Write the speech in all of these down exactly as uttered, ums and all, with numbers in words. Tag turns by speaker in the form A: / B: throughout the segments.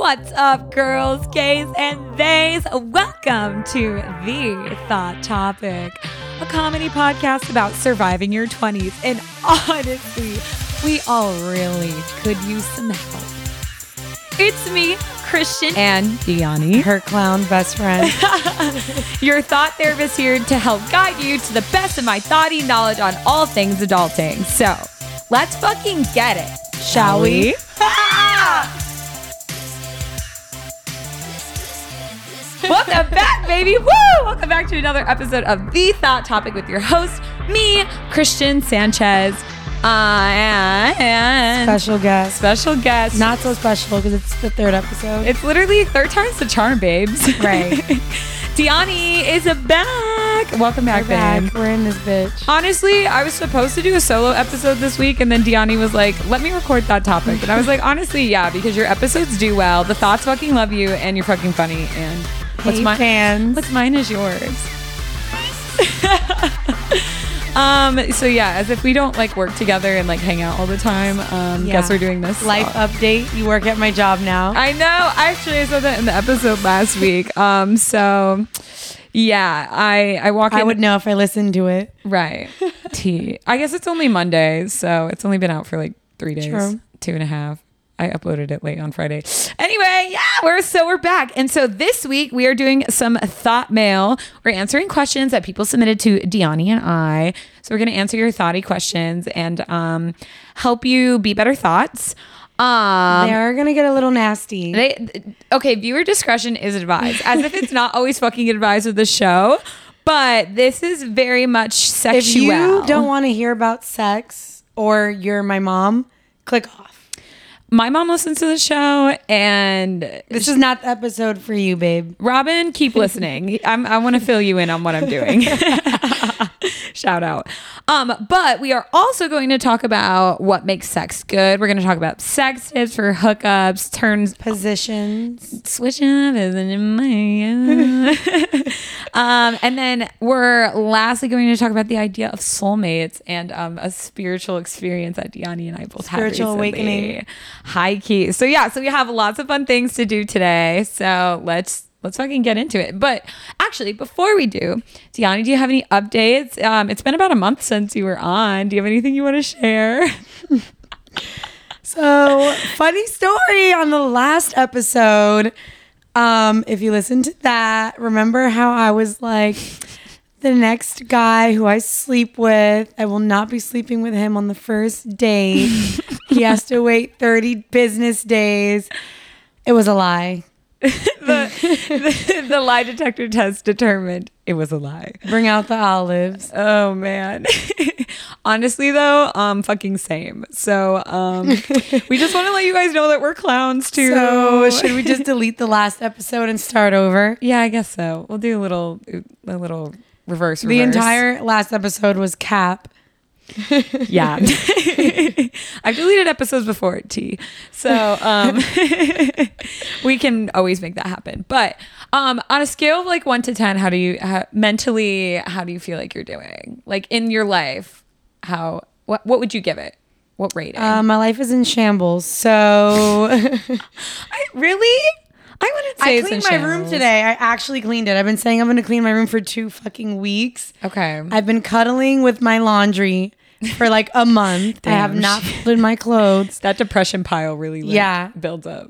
A: What's up, girls, gays, and theys? Welcome to The Thought Topic, a comedy podcast about surviving your twenties. And honestly, we all really could use some help. It's me, Christian, and Diani,
B: her clown best friend.
A: your thought therapist here to help guide you to the best of my thoughty knowledge on all things adulting. So, let's fucking get it, shall we? Welcome back, baby. Woo! Welcome back to another episode of The Thought Topic with your host, me, Christian Sanchez. Uh, and
B: special guest.
A: Special guest.
B: Not so special because it's the third episode.
A: It's literally third time's the charm, babes.
B: Right.
A: Diani is back. Welcome back,
B: We're back.
A: babe.
B: We're in this bitch.
A: Honestly, I was supposed to do a solo episode this week, and then Diani was like, let me record that topic. And I was like, honestly, yeah, because your episodes do well. The thoughts fucking love you, and you're fucking funny. And what's
B: hey,
A: mine?
B: fans.
A: What's mine is yours. Um, so yeah, as if we don't like work together and like hang out all the time, um,
B: Yeah.
A: guess we're doing this.
B: Life update. You work at my job now.
A: I know. Actually, I said that in the episode last week. Um, so yeah, I, I walk in.
B: I would know if I listened to it.
A: Right. T. I guess it's only Monday, so it's only been out for like three days,
B: True.
A: two and a half. I uploaded it late on Friday. Anyway, yeah, we're so we're back. And so this week we are doing some thought mail. We're answering questions that people submitted to Diani and I. So we're going to answer your thoughty questions and um, help you be better thoughts. Um,
B: They're going to get a little nasty.
A: they okay, viewer discretion is advised. As if it's not always fucking advised with the show. But this is very much sexual.
B: If you don't want to hear about sex or you're my mom, click off.
A: My mom listens to the show, and
B: This is not the episode for you, babe.
A: Robin, keep listening. I'm, I want to fill you in on what I'm doing. Shout out. Um, but we are also going to talk about what makes sex good. We're going to talk about sex tips for hookups, turns,
B: Positions.
A: switching up isn't in my um, and then we're lastly going to talk about the idea of soulmates and um, a spiritual experience that Diani and I both had
B: Spiritual
A: recently.
B: awakening.
A: High key. So yeah, so we have lots of fun things to do today. So let's let's fucking get into it. But actually, before we do, Diani, do you have any updates? Um, it's been about a month since you were on. Do you have anything you want to share?
B: So, funny story on the last episode. Um, if you listen to that, remember how I was like, the next guy who I sleep with, I will not be sleeping with him on the first date. He has to wait thirty business days. It was a lie.
A: the, the the lie detector test determined it was a lie.
B: Bring out the olives.
A: Oh man. Honestly though, um fucking same. So um we just want to let you guys know that we're clowns too.
B: So, should we just delete the last episode and start over?
A: Yeah, I guess so. We'll do a little a little reverse reverse.
B: The entire last episode was cap.
A: Yeah. I've deleted episodes before, T. So um, we can always make that happen. But um, on a scale of like one to ten, how do you how, mentally, how do you feel like you're doing? Like in your life, how, what, what would you give it? What rating?
B: Uh, my life is in shambles. So
A: I, really? I wouldn't say
B: I
A: it's in
B: cleaned my room
A: shambles.
B: today. I actually cleaned it. I've been saying I'm going to clean my room for two fucking weeks.
A: Okay.
B: I've been cuddling with my laundry for like a month. I have
A: Damn.
B: not folded my clothes.
A: That depression pile really like,
B: Yeah.
A: builds up.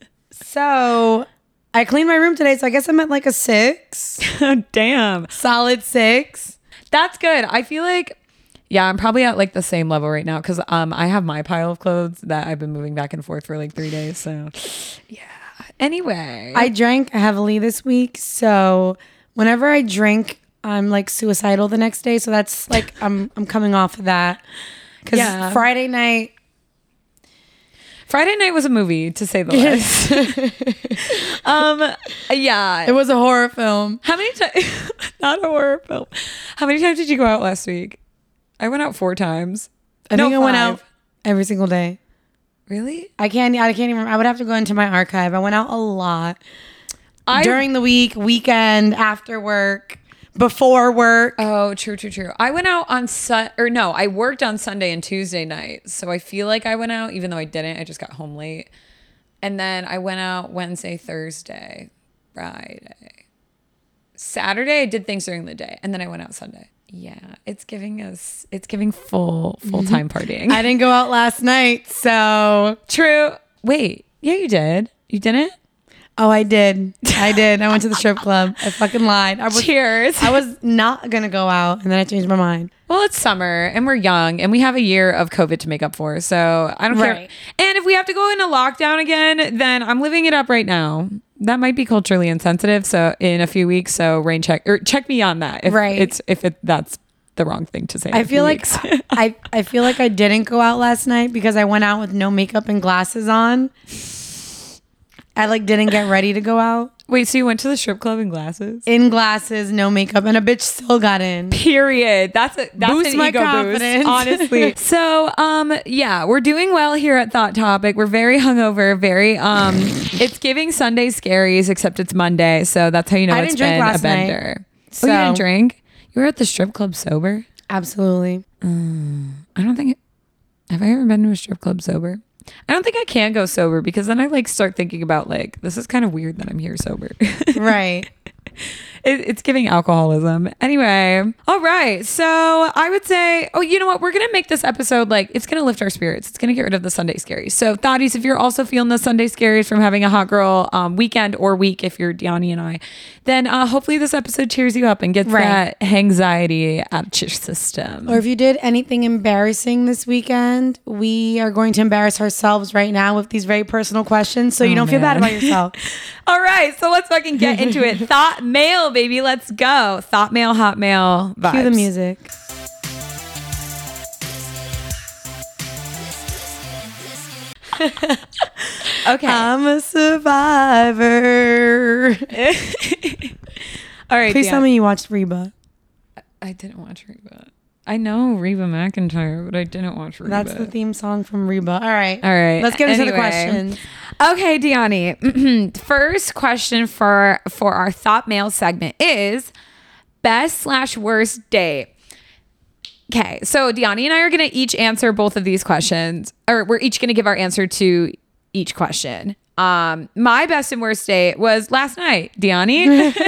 B: So I cleaned my room today. So I guess I'm at like a six.
A: Damn.
B: Solid six.
A: That's good. I feel like, yeah, I'm probably at like the same level right now because um, I have my pile of clothes that I've been moving back and forth for like three days. So, yeah. Anyway,
B: I drank heavily this week. So whenever I drink, I'm like suicidal the next day. So that's like, I'm I'm coming off of that. Because
A: Yeah.
B: Friday night,
A: Friday night was a movie, to say the least. um, yeah.
B: it was a horror film.
A: How many times? Not a horror film. How many times did you go out last week? I went out four times.
B: I
A: No,
B: think I went
A: five.
B: out every single day.
A: Really?
B: I can't. I can't even. I would have to go into my archive. I went out a lot
A: I
B: during the week, weekend, after work, before work.
A: Oh, true, true, true. I went out on Sun or no, I worked on Sunday and Tuesday night, so I feel like I went out, even though I didn't. I just got home late. And then I went out Wednesday, Thursday, Friday. Saturday, I did things during the day. And then I went out Sunday. Yeah, it's giving us, it's giving full, full-time partying.
B: I didn't go out last night, so.
A: True. Wait, yeah, you did. You didn't?
B: Oh, I did. I did. I went to the strip club. I fucking lied. I was,
A: Cheers.
B: I was not going to go out, and then I changed my mind.
A: Well, it's summer and we're young and we have a year of COVID to make up for. So I don't
B: Right.
A: care. And if we have to go into lockdown again, then I'm living it up right now. That might be culturally insensitive. So in a few weeks, so rain check or check me on that. If
B: Right.
A: It's if it that's the wrong thing to say. in
B: I
A: a few
B: feel like
A: weeks.
B: I, I feel like I didn't go out last night because I went out with no makeup and glasses on. I like didn't get ready to go out.
A: Wait, so you went to the strip club in glasses?
B: In glasses, no makeup, and a bitch still got in.
A: Period. That's a that's
B: Boost
A: an
B: my
A: ego
B: confidence.
A: boost, honestly. So, um, yeah, we're doing well here at Thought Topic. We're very hungover, very um. It's giving Sunday scaries, except it's Monday, so that's how you know
B: I
A: it's
B: didn't drink
A: been
B: last
A: a bender.
B: night,
A: Oh, you
B: so-
A: didn't drink? You were at the strip club sober?
B: Absolutely.
A: I don't think. Have I ever been to a strip club sober? I don't think I can go sober because then I like start thinking about like this is kind of weird that I'm here sober.
B: Right.
A: It, it's giving alcoholism. Anyway, all right. So I would say, oh, you know what? We're going to make this episode like, it's going to lift our spirits. It's going to get rid of the Sunday scaries. So thotties, if you're also feeling the Sunday scaries from having a hot girl um, weekend or week, if you're Diani and I, then uh, hopefully this episode cheers you up and gets
B: Right.
A: that anxiety out of your system.
B: Or if you did anything embarrassing this weekend, we are going to embarrass ourselves right now with these very personal questions, so you
A: Oh,
B: don't feel bad
A: man.
B: about yourself.
A: All right. So let's fucking get into it. Thought mail, baby. Let's go. Thought mail, hot mail vibes.
B: Cue the music.
A: Okay.
B: I'm a survivor.
A: All right.
B: Please
A: Dan.
B: tell me you watched Reba.
A: I didn't watch Reba. I know Reba McEntire, but I didn't watch Reba.
B: That's the theme song from Reba. All right.
A: All right.
B: Let's get into the
A: Anyway.
B: questions.
A: Okay, Diani. First question for for our thought mail segment is best slash worst date. Okay, so Diani and I are going to each answer both of these questions, or we're each going to give our answer to each question. Um, my best and worst date was last night, Diani.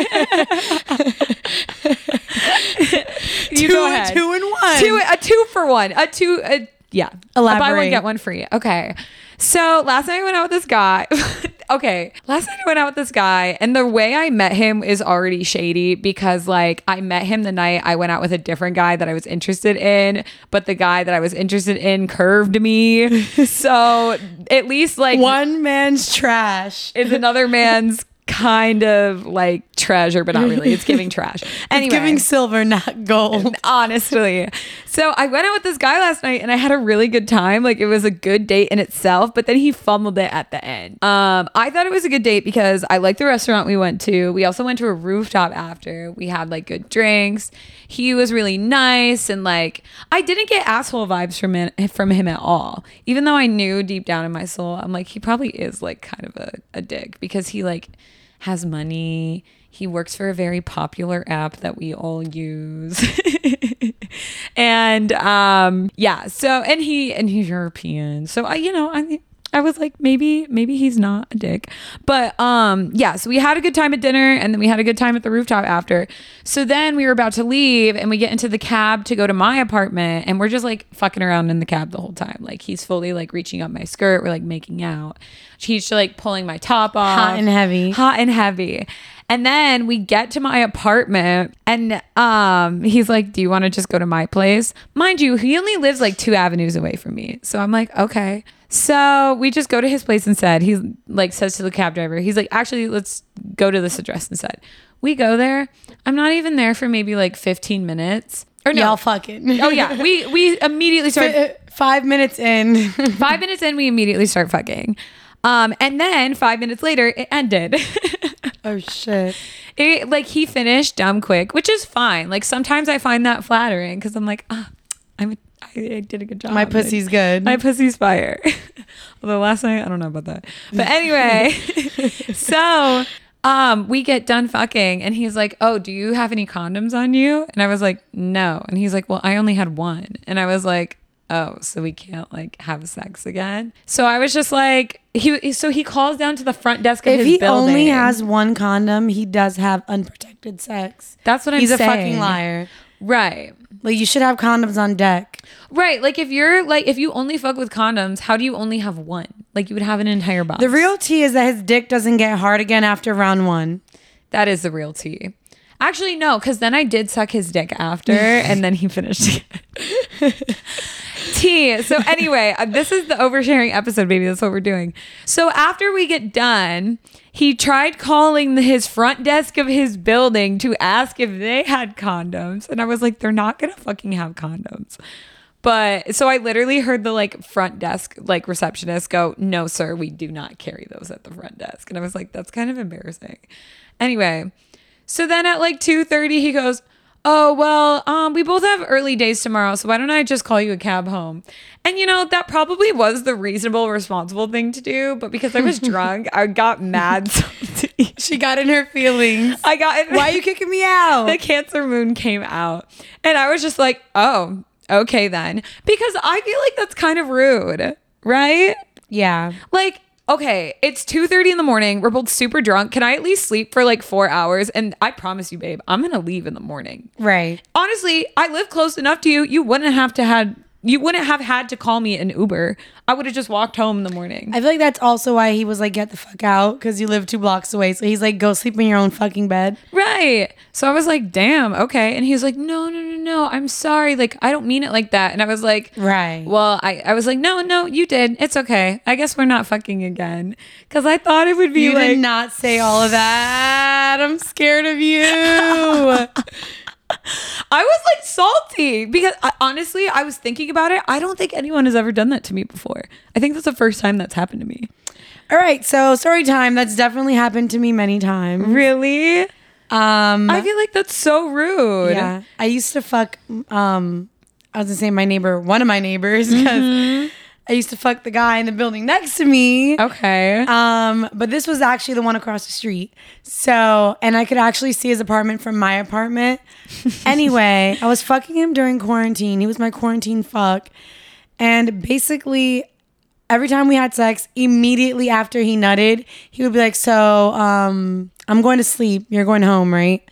A: You
B: two,
A: go ahead.
B: two and one.
A: Two, a two for one. A two, a, yeah. A buy one,
B: Elaborate.
A: get one free. Okay. So last night I went out with this guy. Okay. Last night I went out with this guy, and the way I met him is already shady because, like, I met him the night I went out with a different guy that I was interested in, but the guy that I was interested in curved me. So at least, like,
B: One man's trash.
A: is another man's kind of like treasure, but not really. It's giving trash. Anyway.
B: It's giving silver, not gold.
A: Honestly. So I went out with this guy last night and I had a really good time. Like, it was a good date in itself, but then he fumbled it at the end. Um, I thought it was a good date because I liked the restaurant we went to. We also went to a rooftop after. We had like good drinks. He was really nice, and like I didn't get asshole vibes from it, from him at all. Even though I knew deep down in my soul, I'm like, he probably is like kind of a, a dick because he like has money. He works for a very popular app that we all use. And um yeah, so and he and he's European. So I you know, I I was like, maybe maybe he's not a dick. But um yeah, so we had a good time at dinner, and then we had a good time at the rooftop after. So then we were about to leave, and we get into the cab to go to my apartment, and we're just like fucking around in the cab the whole time. Like, he's fully like reaching up my skirt, we're like making out. He's like pulling my top off.
B: Hot and heavy.
A: Hot and heavy. And then we get to my apartment, and um, he's like, do you want to just go to my place? Mind you, he only lives like two avenues away from me. So I'm like, okay. So we just go to his place instead. He like says to the cab driver, he's like, actually, let's go to this address instead. We go there. I'm not even there for maybe like fifteen minutes. Or no.
B: Y'all fucking.
A: Oh yeah. We, we immediately start.
B: F- Five minutes in.
A: Five minutes in, we immediately start fucking. Um, and then five minutes later, it ended.
B: Oh shit.
A: It, like, he finished dumb quick, which is fine. Like, sometimes I find that flattering because I'm like, ah, I'm a, I, I did a good job.
B: My pussy's good.
A: My pussy's fire. Although last night, I don't know about that. But anyway, so um, we get done fucking, and he's like, oh, do you have any condoms on you? And I was like, no. And he's like, well, I only had one. And I was like, oh, so we can't like have sex again. So I was just like, he. So he calls down to the front desk of
B: If
A: his
B: he
A: building.
B: only has one condom, he does have unprotected sex.
A: That's what I'm
B: He's
A: saying.
B: He's a fucking liar.
A: Right.
B: Like, you should have condoms on deck.
A: Right. Like, if you're like, if you only fuck with condoms, how do you only have one? Like, you would have an entire box.
B: The real tea is that his dick doesn't get hard again after round one.
A: That is the real tea. Actually, no, because then I did suck his dick after, and then he finished again. Tea. So anyway, uh, this is the oversharing episode, baby. That's what we're doing. So after we get done, he tried calling the, his front desk of his building to ask if they had condoms. And I was like, they're not going to fucking have condoms. But so I literally heard the like front desk, like receptionist go, no, sir, we do not carry those at the front desk. And I was like, that's kind of embarrassing. Anyway, so then at like two thirty, he goes, oh, well, um, we both have early days tomorrow, so why don't I just call you a cab home? And, you know, that probably was the reasonable, responsible thing to do. But because I was drunk, I got mad.
B: She got in her feelings.
A: I got in.
B: Why are you kicking me out?
A: The Cancer moon came out. And I was just like, oh, okay then. Because I feel like that's kind of rude, right?
B: Yeah.
A: Like, okay, it's two thirty in the morning. We're both super drunk. Can I at least sleep for like four hours? And I promise you, babe, I'm going to leave in the morning.
B: Right.
A: Honestly, I live close enough to you. You wouldn't have to had you wouldn't have had to call me an Uber. I would have just walked home in the morning.
B: I feel like that's also why he was like, get the fuck out, because you live two blocks away. So he's like, go sleep in your own fucking bed.
A: Right. So I was like, damn, okay. And he was like, no, no, no, no. I'm sorry. Like, I don't mean it like that. And I was like,
B: right.
A: Well, I, I was like, no, no, you did. It's okay. I guess we're not fucking again. Because I thought it would be
B: You
A: like.
B: did not say all of that. I'm scared of you.
A: I was like salty because I, honestly, I was thinking about it. I don't think anyone has ever done that to me before. I think that's the first time that's happened to me.
B: All right. So story time. That's definitely happened to me many times.
A: Really?
B: Um,
A: I feel like that's so rude.
B: Yeah. I used to fuck, um, I was gonna say my neighbor, one of my neighbors, because mm-hmm. I used to fuck the guy in the building next to me.
A: Okay.
B: Um, but this was actually the one across the street. So, and I could actually see his apartment from my apartment. Anyway, I was fucking him during quarantine. He was my quarantine fuck. And basically, every time we had sex, immediately after he nutted, he would be like, so, um, I'm going to sleep. You're going home, right?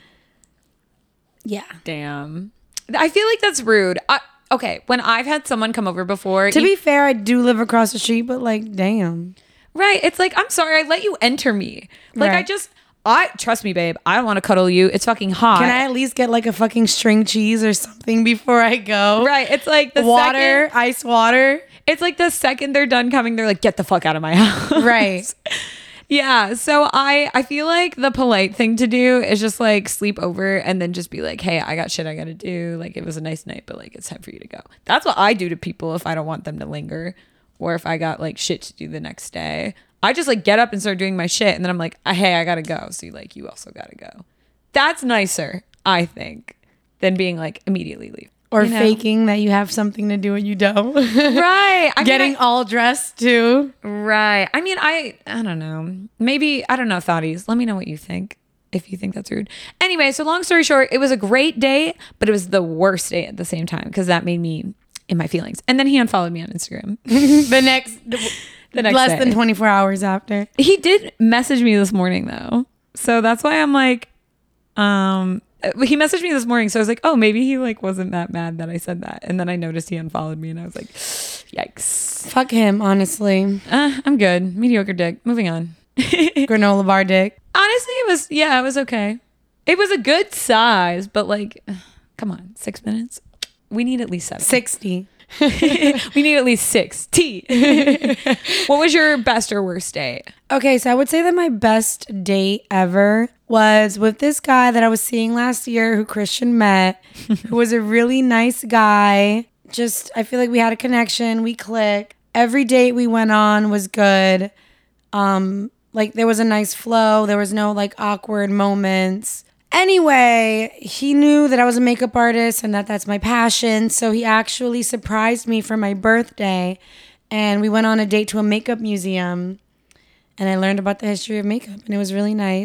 B: Yeah.
A: Damn. I feel like that's rude. I, okay, when I've had someone come over before.
B: To be fair, I do live across the street, but like, damn.
A: Right. It's like, I'm sorry, I let you enter me. Like,
B: right.
A: I just, I, trust me, babe, I don't want to cuddle you. It's fucking hot.
B: Can I at least get like a fucking string cheese or something before I go?
A: Right. It's like the
B: water,
A: second,
B: ice water.
A: It's like the second they're done coming, they're like, get the fuck out of my house.
B: Right.
A: Yeah. So I, I feel like the polite thing to do is just like sleep over and then just be like, hey, I got shit I got to do. Like, it was a nice night, but like, it's time for you to go. That's what I do to people if I don't want them to linger or if I got like shit to do the next day. I just like get up and start doing my shit. And then I'm like, hey, I got to go. So you like, you also got to go. That's nicer, I think, than being like immediately leave.
B: Or
A: you know?
B: faking that you have something to do and you don't.
A: Right. I
B: Getting
A: mean, I,
B: all dressed too.
A: Right. I mean, I I don't know. Maybe, I don't know, thoughties. Let me know what you think, if you think that's rude. Anyway, so long story short, it was a great day, but it was the worst day at the same time because that made me in my feelings. And then he unfollowed me on Instagram.
B: the next,
A: the next
B: less
A: day.
B: than twenty-four hours after.
A: He did message me this morning though. So that's why I'm like, um... he messaged me this morning, so I was like, oh, maybe he like wasn't that mad that I said that. And then I noticed he unfollowed me and I was like, yikes.
B: Fuck him, honestly.
A: Uh, I'm good. Mediocre dick. Moving on.
B: Granola bar dick.
A: Honestly, it was, yeah, it was okay. It was a good size, but like, come on, six minutes? We need at least seven.
B: sixty.
A: We need at least six. T. What was your best or worst date?
B: Okay, so I would say that my best date ever was with this guy that I was seeing last year who Christian met, who was a really nice guy. Just, I feel like we had a connection. We clicked. Every date we went on was good. Um, like there was a nice flow. There was no like awkward moments. Anyway, he knew that I was a makeup artist and that that's my passion. So he actually surprised me for my birthday. And we went on a date to a makeup museum. And I learned about the history of makeup. And it was really nice.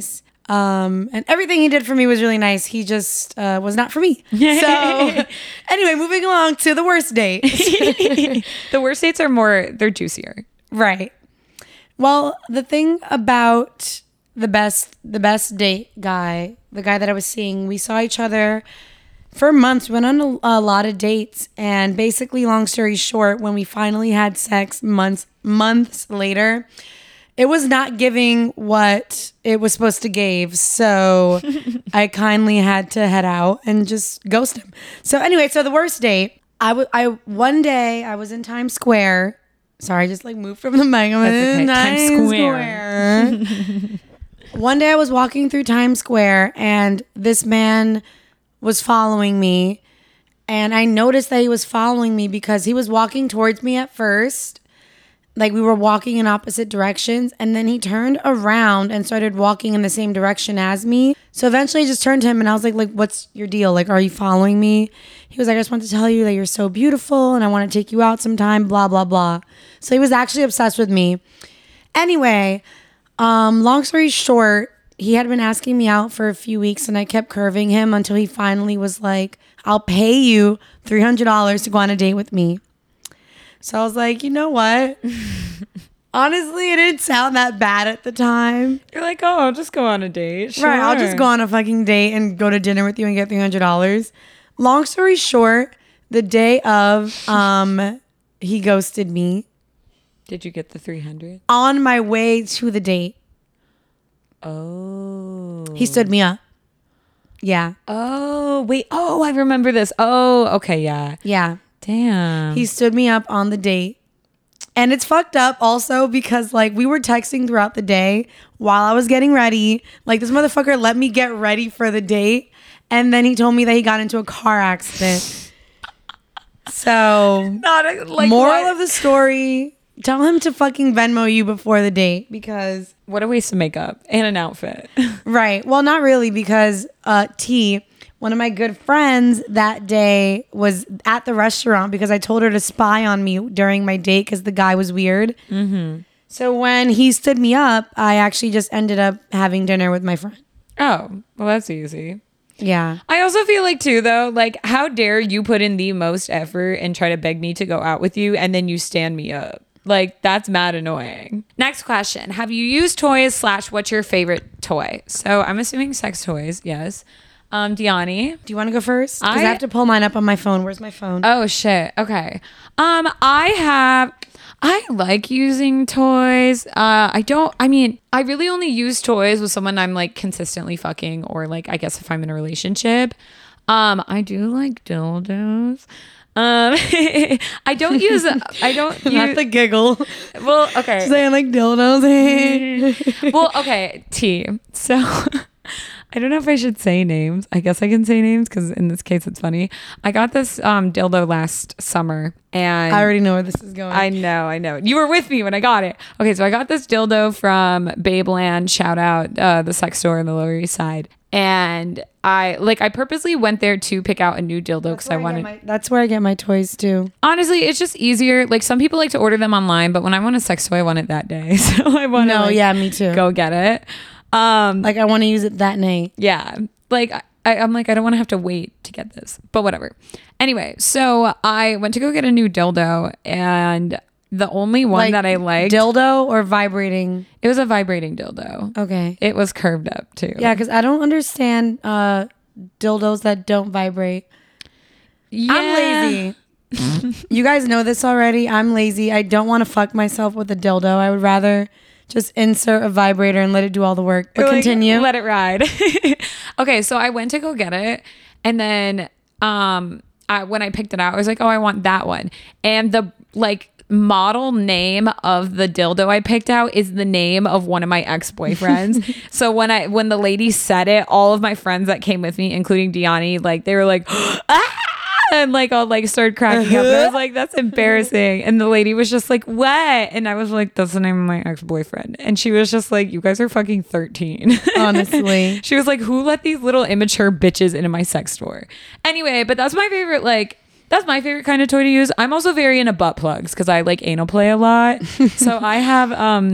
B: Um, and everything he did for me was really nice. He just uh, was not for me. So anyway, moving along to the worst date.
A: The worst dates are more, they're juicier.
B: Right. Well, the thing about the best, the best date guy, the guy that I was seeing, we saw each other for months. We went on a, a lot of dates, and basically, long story short, when we finally had sex months, months later, it was not giving what it was supposed to give. So I kindly had to head out and just ghost him. So anyway, so the worst date, I w- I one day I was in Times Square. Sorry, I just like moved from the mic. I'm in
A: That's okay.
B: Times
A: Times
B: Square. One day I was walking through Times Square and this man was following me. And I noticed that he was following me because he was walking towards me at first. Like we were walking in opposite directions, and then he turned around and started walking in the same direction as me. So eventually I just turned to him and I was like, like, what's your deal? Like, are you following me? He was like, I just want to tell you that you're so beautiful and I want to take you out sometime, blah, blah, blah. So he was actually obsessed with me. Anyway, um, long story short, he had been asking me out for a few weeks and I kept curving him until he finally was like, I'll pay you three hundred dollars to go on a date with me. So I was like, you know what? Honestly, it didn't sound that bad at the time.
A: You're like, oh, I'll just go on a date. Sure.
B: Right, I'll just go on a fucking date and go to dinner with you and get three hundred dollars. Long story short, the day of, um, he ghosted me.
A: Did you get the three hundred?
B: On my way to the date.
A: Oh.
B: He stood me up. Yeah.
A: Oh, wait. Oh, I remember this. Oh, okay, yeah.
B: Yeah.
A: Damn.
B: He stood me up on the date. And it's fucked up also because like we were texting throughout the day while I was getting ready. Like this motherfucker let me get ready for the date. And then he told me that he got into a car accident. So
A: Not a, like
B: moral
A: what?
B: of the story, tell him to fucking Venmo you before the date because
A: What a waste of makeup and an outfit.
B: right. Well, not really because uh T, one of my good friends that day was at the restaurant because I told her to spy on me during my date because the guy was weird. Mm-hmm. So when he stood me up, I actually just ended up having dinner with my friend.
A: Oh, well, that's easy.
B: Yeah.
A: I also feel like too, though, like how dare you put in the most effort and try to beg me to go out with you and then you stand me up. Like that's mad annoying. Next question. Have you used toys slash what's your favorite toy? So I'm assuming sex toys. Yes. Um, Diani.
B: Do you want to go first? Because I,
A: I-
B: have to pull mine up on my phone. Where's my phone?
A: Oh shit. Okay. Um, I have, I like using toys. Uh, I don't, I mean, I really only use toys with someone I'm like consistently fucking, or like, I guess if I'm in a relationship. Um, I do like dildos. Um, I don't use, I don't
B: Not
A: use,
B: the giggle.
A: well, okay.
B: Saying like dildos.
A: Well, okay. T. So I don't know if I should say names. I guess I can say names because in this case it's funny. I got this um, dildo last summer and
B: I already know where this is going.
A: I know, I know. You were with me when I got it. Okay, so I got this dildo from Babeland. Shout out uh, the sex store in the Lower East Side. And I like I purposely went there to pick out a new dildo because I wanted.
B: My, that's where I get my toys too.
A: Honestly, it's just easier. Like some people like to order them online, but when I want a sex toy, I want it that day. So I want to
B: No,
A: like,
B: yeah, me too.
A: go get it. Um,
B: Like I want to use it that night.
A: yeah. Like I, I'm like, I don't want to have to wait to get this, but whatever. Anyway, so I went to go get a new dildo and the only one
B: Like,
A: that I liked,
B: dildo or vibrating.
A: it was a vibrating dildo.
B: Okay.
A: It was curved up too.
B: Yeah, because I don't understand uh, dildos that don't vibrate.
A: Yeah.
B: I'm lazy. You guys know this already. I'm lazy. I don't want to fuck myself with a dildo. I would rather just insert a vibrator and let it do all the work. But
A: Like,
B: continue.
A: let it ride. Okay, so I went to go get it, and then um, I, when I picked it out, I was like, "Oh, I want that one." And the like model name of the dildo I picked out is the name of one of my ex-boyfriends. So when I when the lady said it, all of my friends that came with me, including Diani, like they were like, "Ah!" And like all like started cracking up. And I was like, that's embarrassing. And the lady was just like, what? And I was like, that's the name of my ex-boyfriend. And she was just like, you guys are fucking thirteen.
B: Honestly.
A: She was like, who let these little immature bitches into my sex store? Anyway, but that's my favorite, like, that's my favorite kind of toy to use. I'm also very into butt plugs because I like anal play a lot. So I have um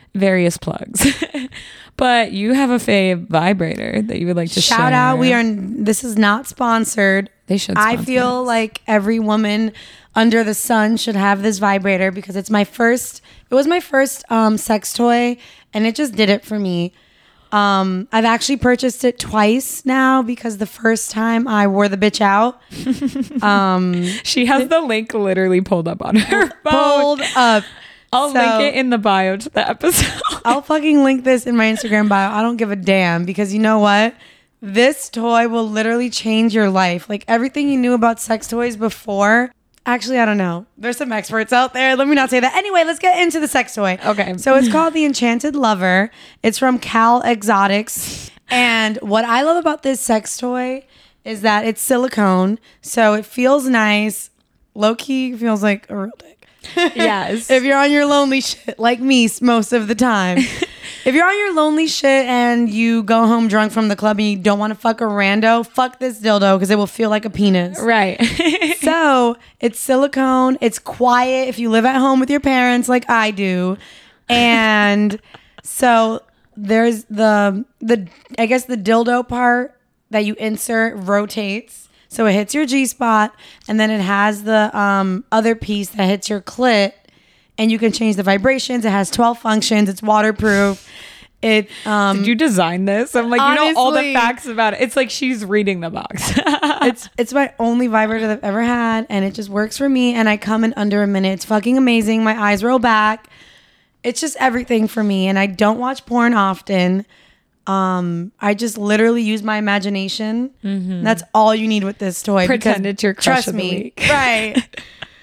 A: various plugs. But you have a fave vibrator that you would like to
B: Shout
A: share.
B: out. We are, this is not sponsored.
A: They should
B: I
A: sponsor
B: feel
A: us.
B: like every woman under the sun should have this vibrator because it's my first, it was my first um, sex toy and it just did it for me. Um, I've actually purchased it twice now because the first time I wore the bitch out. Um,
A: She has the link literally pulled up on her phone.
B: pulled up.
A: I'll
B: So-
A: link it in the bio to the episode.
B: I'll fucking link this in my Instagram bio. I don't give a damn because you know what? This toy will literally change your life. Like everything you knew about sex toys before. Actually, I don't know. There's some experts out there. Let me not say that. Anyway, let's get into the sex toy.
A: Okay.
B: So it's called the Enchanted Lover. It's from Cal Exotics. And what I love about this sex toy is that it's silicone. So it feels nice. Low key feels like a real dick.
A: Yes.
B: If you're on your lonely shit, like me most of the time. If you're on your lonely shit and you go home drunk from the club and you don't want to fuck a rando, fuck this dildo because it will feel like a penis.
A: Right.
B: So it's silicone. It's quiet if you live at home with your parents like I do. And so there's the, the I guess the dildo part that you insert rotates. So it hits your G-spot and then it has the um, other piece that hits your clit and you can change the vibrations. It has twelve functions. It's waterproof. It um,
A: Did you design this? I'm like, you know all the
B: Honestly.
A: facts about it. It's like she's reading the box.
B: it's it's my only vibrator that I've ever had and it just works for me and I come in under a minute. It's fucking amazing. My eyes roll back. It's just everything for me and I don't watch porn often. Um, I just literally use my imagination. Mm-hmm. That's all you need with this toy.
A: Pretend
B: because
A: it's your crush
B: trust
A: of the
B: me,
A: week.
B: right?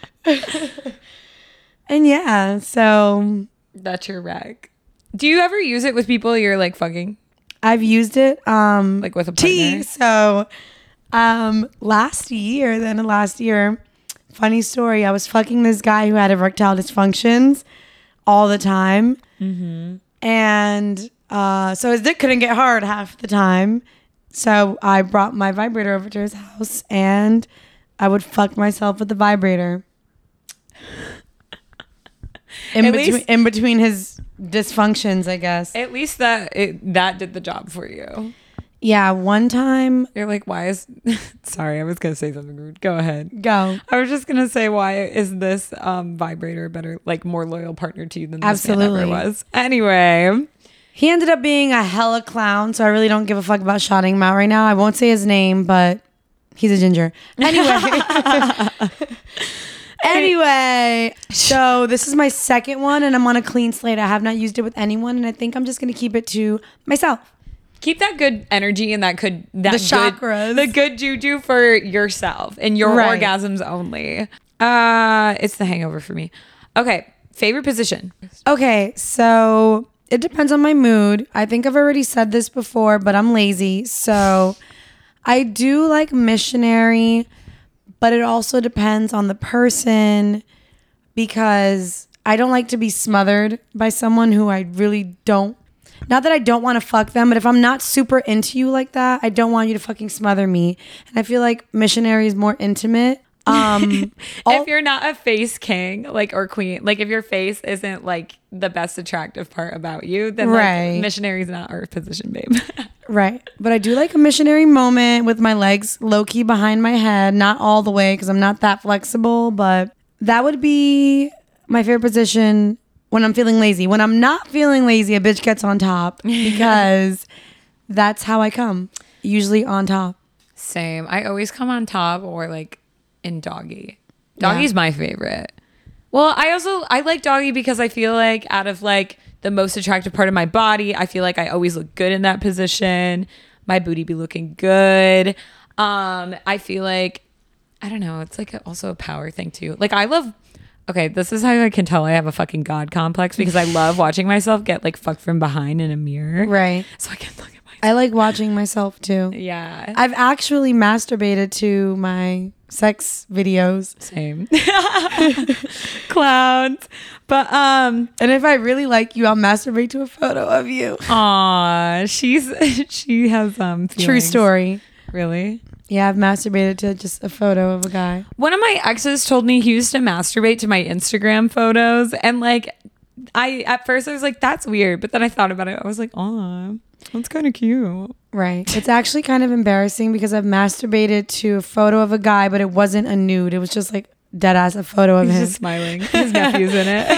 B: And yeah, so
A: That's your rag. Do you ever use it with people you're like fucking?
B: I've used it um
A: Like with a
B: T.
A: partner?
B: So um last year, then last year, funny story, I was fucking this guy who had erectile dysfunctions all the time. Mm-hmm. And uh so his dick couldn't get hard half the time. So I brought my vibrator over to his house and I would fuck myself with the vibrator. In
A: At
B: between
A: least-
B: in between his dysfunctions, I guess.
A: At least that it, that did the job for you.
B: Yeah, one time
A: You're like, why is... Sorry, I was going to say something rude. Go ahead.
B: go.
A: I was just going to say, why is this um, vibrator a better, like more loyal partner to you than this man
B: Absolutely.
A: ever was? Anyway.
B: He ended up being a hella clown, so I really don't give a fuck about shouting him out right now. I won't say his name, but he's a ginger. Anyway. Anyway, so this is my second one, and I'm on a clean slate. I have not used it with anyone, and I think I'm just going to keep it to myself.
A: Keep that good energy and that good... That
B: The
A: good,
B: chakras.
A: The good juju for yourself and your
B: Right.
A: orgasms only. Uh, It's the hangover for me. Okay. Favorite position?
B: Okay, so it depends on my mood. I think I've already said this before, but I'm lazy. So I do like missionary, but it also depends on the person because I don't like to be smothered by someone who I really don't. Not that I don't want to fuck them, but if I'm not super into you like that, I don't want you to fucking smother me. And I feel like missionary is more intimate. Um, all-
A: If you're not a face king, like, or queen, like if your face isn't like the best attractive part about you, then
B: Right.
A: like missionary's not our position, babe.
B: Right. But I do like a missionary moment with my legs low key behind my head. Not all the way because I'm not that flexible, but that would be my favorite position when I'm feeling lazy. When I'm not feeling lazy, a bitch gets on top because that's how I come. Usually on top.
A: Same. I always come on top or like in doggy. Doggy's
B: Yeah.
A: my favorite. Well, I also I like doggy because I feel like out of like the most attractive part of my body, I feel like I always look good in that position. My booty be looking good. Um, I feel like I don't know. It's like a, also a power thing too. Like I love. Okay, this is how I can tell I have a fucking god complex because I love watching myself get like fucked from behind in a mirror.
B: Right.
A: So I can look at myself.
B: I like watching myself too.
A: Yeah.
B: I've actually masturbated to my sex videos.
A: Same. Clowns. But um
B: And if I really like you, I'll masturbate to a photo of you.
A: aw, she's she has um
B: True
A: feelings.
B: story.
A: Really?
B: Yeah, I've masturbated to just a photo of a guy.
A: One of my exes told me he used to masturbate to my Instagram photos and like I at first I was like, that's weird, but then I thought about it. I was like, oh, that's kind of cute.
B: Right. It's actually kind of embarrassing because I've masturbated to a photo of a guy, but it wasn't a nude. It was just like dead ass a photo of
A: He's
B: him.
A: just smiling. His nephew's in it.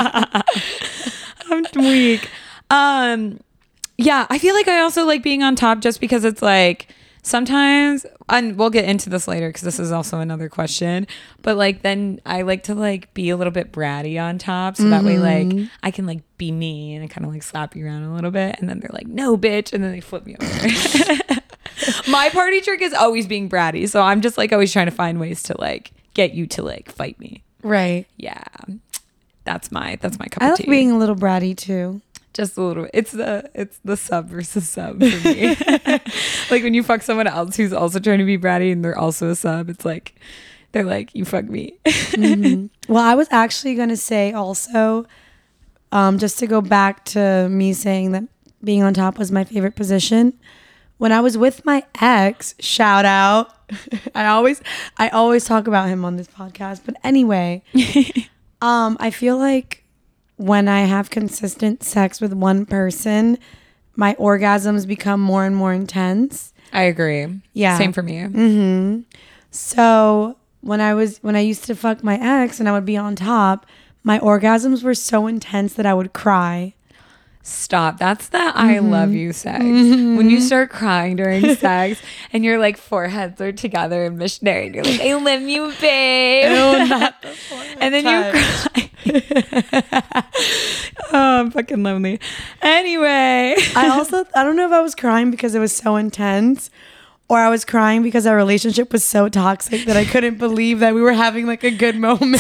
A: I'm weak. Um, yeah, I feel like I also like being on top just because it's like sometimes, and we'll get into this later because this is also another question, but like then I like to like be a little bit bratty on top, so mm-hmm. that way like I can like be me and kind of like slap you around a little bit, and then they're like, no bitch, and then they flip me over. My party trick is always being bratty, so I'm just like always trying to find ways to like get you to like fight me.
B: Right.
A: Yeah, that's my that's my cup
B: I
A: of
B: like
A: tea.
B: being a little bratty too.
A: Just a little bit. It's the it's the sub versus sub for me. Like when you fuck someone else who's also trying to be bratty and they're also a sub, it's like they're like, you fuck me.
B: Mm-hmm. Well, I was actually gonna say also, um, just to go back to me saying that being on top was my favorite position. When I was with my ex, shout out. I always I always talk about him on this podcast. But anyway, um, I feel like when I have consistent sex with one person, my orgasms become more and more intense.
A: I agree.
B: Yeah.
A: Same for me.
B: Mm-hmm. So when I was when I used to fuck my ex and I would be on top, my orgasms were so intense that I would cry.
A: Stop. That's the mm-hmm. I love you sex. Mm-hmm. When you start crying during sex and your like foreheads are together in missionary and you're like, I love you, babe.
B: Ew, not the forehead
A: and then
B: touch.
A: You cry. Oh, I'm fucking lonely. Anyway.
B: I also, I don't know if I was crying because it was so intense or I was crying because our relationship was so toxic that I couldn't believe that we were having like a good moment.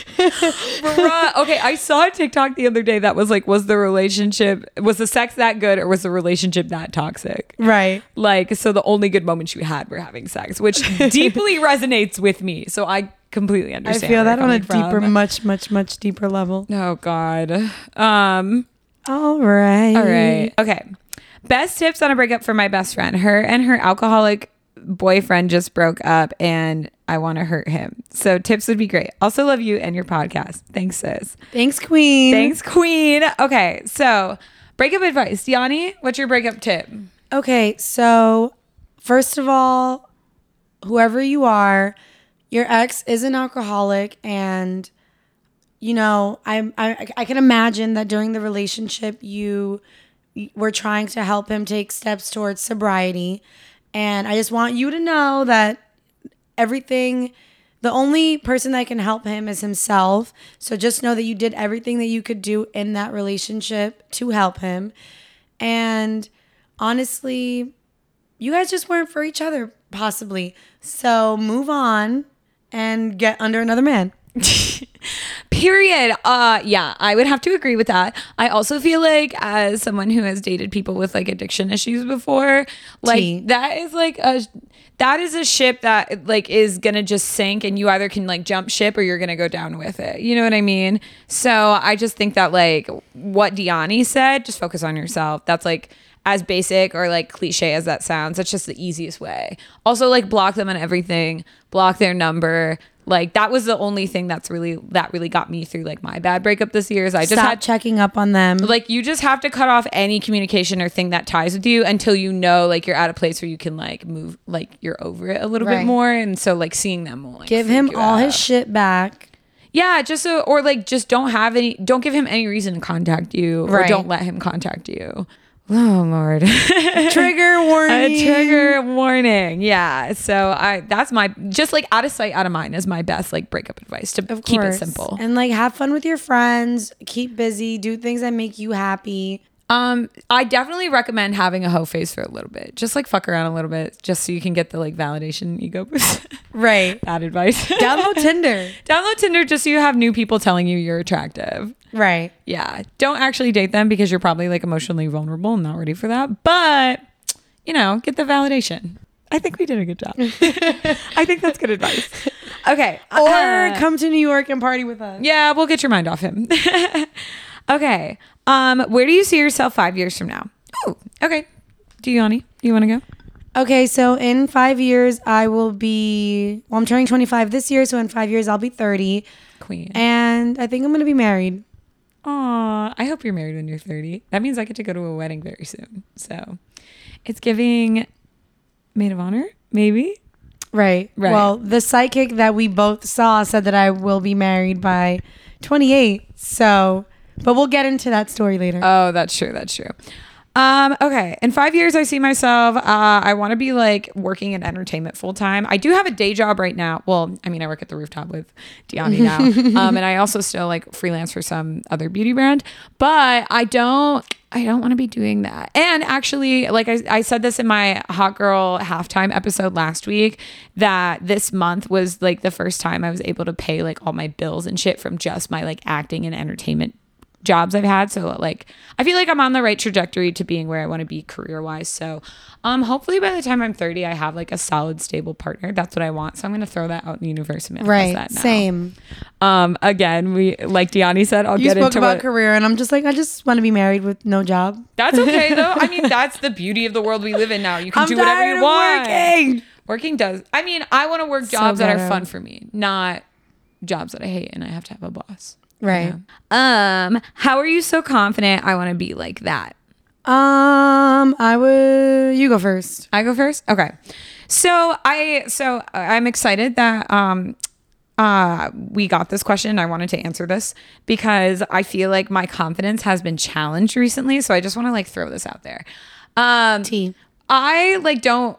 A: Bruh. Okay, I saw a TikTok the other day that was like, was the relationship, was the sex that good or was the relationship that toxic?
B: Right.
A: Like, so the only good moments you had were having sex, which deeply resonates with me. So I completely understand.
B: I feel that on a
A: from.
B: deeper, much, much, much deeper level.
A: Oh, God. Um.
B: All right.
A: All right. Okay. Best tips on a breakup for my best friend. Her and her alcoholic boyfriend just broke up and I want to hurt him. So tips would be great. Also love you and your podcast. Thanks, sis.
B: Thanks, Queen.
A: Thanks, Queen. Okay. So breakup advice. Yanni, what's your breakup tip?
B: Okay. So first of all, whoever you are, your ex is an alcoholic and you know, I, I, I can imagine that during the relationship you were trying to help him take steps towards sobriety. And I just want you to know that everything, the only person that can help him is himself. So just know that you did everything that you could do in that relationship to help him. And honestly, you guys just weren't for each other, possibly. So move on and get under another man.
A: Period. Uh yeah, I would have to agree with that. I also feel like as someone who has dated people with like addiction issues before, like Tea. that is like a that is a ship that like is gonna just sink and you either can like jump ship or you're gonna go down with it. You know what I mean? So I just think that like what Diani said, just focus on yourself. That's like as basic or like cliche as that sounds, that's just the easiest way. Also like block them on everything, block their number. Like that was the only thing that's really that really got me through like my bad breakup this year is I just
B: Stop
A: had
B: checking up on them.
A: Like you just have to cut off any communication or thing that ties with you until you know like you're at a place where you can like move like you're over it a little
B: right.
A: bit more, and so like seeing them will like
B: give him all
A: out.
B: his shit back.
A: Yeah, just so or like just don't have any don't give him any reason to contact you or
B: right.
A: don't let him contact you. Oh Lord.
B: Trigger warning.
A: A trigger warning. Yeah. So I that's my just like out of sight, out of mind is my best like breakup advice to
B: of
A: keep
B: course.
A: it simple.
B: And like have fun with your friends, keep busy, do things that make you happy.
A: Um, I definitely recommend having a hoe face for a little bit. Just like fuck around a little bit, just so you can get the like validation ego boost.
B: Right.
A: Bad advice.
B: Download Tinder.
A: Download Tinder just so you have new people telling you you're attractive.
B: Right.
A: Yeah. Don't actually date them because you're probably like emotionally vulnerable and not ready for that. But, you know, get the validation. I think we did a good job. I think that's good advice. Okay.
B: Or
A: uh,
B: come to New York and party with us.
A: Yeah, we'll get your mind off him. Okay. Um, where do you see yourself five years from now? Oh, okay. Do you, Yanni? Do you want to go?
B: Okay, so in five years, I will be, well, I'm turning twenty-five this year, so in five years, I'll be thirty.
A: Queen.
B: And I think I'm going to be married.
A: Aw, I hope you're married when you're thirty. That means I get to go to a wedding very soon. So it's giving maid of honor, maybe.
B: Right.
A: Right.
B: Well, the psychic that we both saw said that I will be married by twenty-eight. So, but we'll get into that story later.
A: Oh, that's true. That's true. Um, okay. In five years, I see myself, uh, I want to be like working in entertainment full time. I do have a day job right now. Well, I mean, I work at the Rooftop with Diani now. um, and I also still like freelance for some other beauty brand, but I don't, I don't want to be doing that. And actually, like I, I said this in my Hot Girl halftime episode last week, that this month was like the first time I was able to pay like all my bills and shit from just my like acting and entertainment jobs I've had. So like I feel like I'm on the right trajectory to being where I want to be career wise. So um hopefully by the time I'm thirty I have like a solid stable partner. That's what I want. So I'm gonna throw that out in the universe and manifest
B: right.
A: that now.
B: Same.
A: Um again, we like Diani said, I'll
B: You
A: get
B: spoke
A: into
B: about
A: what,
B: career, and I'm just like, I just want to be married with no job.
A: that's okay though. I mean, that's the beauty of the world we live in now. You can
B: I'm
A: do whatever
B: tired
A: you
B: of
A: want.
B: working.
A: Working does. I mean, I want to work
B: So
A: jobs that are
B: ghetto.
A: fun for me, not jobs that I hate and I have to have a boss.
B: Right.
A: Yeah. Um, how are you so confident I want to be like that?
B: Um, I would. You go first.
A: I go first. Okay. So I so I'm excited that um uh we got this question. I wanted to answer this because I feel like my confidence has been challenged recently. So I just want to like throw this out there. Um
B: T.
A: I like don't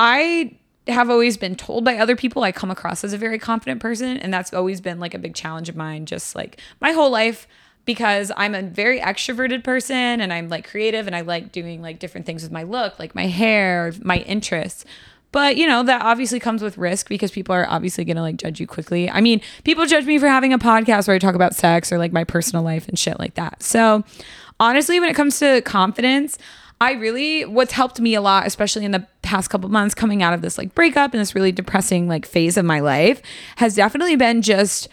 A: I have always been told by other people I come across as a very confident person, and that's always been like a big challenge of mine just like my whole life, because I'm a very extroverted person and I'm like creative and I like doing like different things with my look, like my hair, my interests. But you know, that obviously comes with risk because people are obviously going to like judge you quickly. I mean, people judge me for having a podcast where I talk about sex or like my personal life and shit like that. So honestly, when it comes to confidence, I really, what's helped me a lot, especially in the past couple months coming out of this like breakup and this really depressing like phase of my life, has definitely been just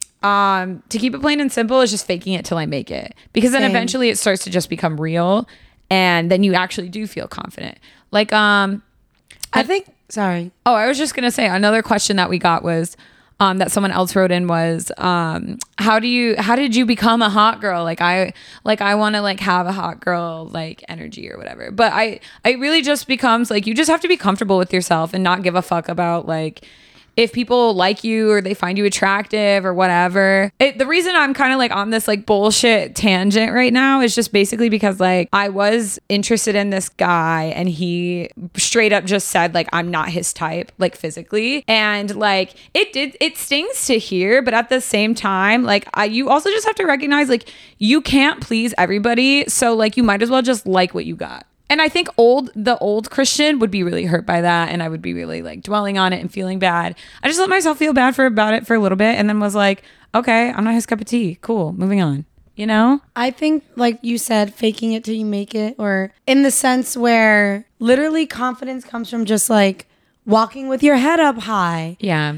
A: um, to keep it plain and simple, is just faking it till I make it. Because then
B: Same.
A: eventually it starts to just become real, and then you actually do feel confident. Like, um,
B: I think. Sorry.
A: oh, I was just gonna say another question that we got was, um, that someone else wrote in was, um, how do you, how did you become a hot girl? Like I, like I want to like have a hot girl like energy or whatever. But I, it really just becomes like, you just have to be comfortable with yourself and not give a fuck about like, if people like you or they find you attractive or whatever. It, the reason I'm kind of like on this like bullshit tangent right now is just basically because like I was interested in this guy and he straight up just said like I'm not his type, like physically. And like it did, it stings to hear, but at the same time, like I, you also just have to recognize like you can't please everybody. So like you might as well just like what you got. And I think old, the old Christian would be really hurt by that. And I would be really like dwelling on it and feeling bad. I just let myself feel bad for about it for a little bit. And then was like, okay, I'm not his cup of tea. Cool. Moving on. You know?
B: I think, like you said, faking it till you make it, or in the sense where literally confidence comes from just like walking with your head up high.
A: Yeah.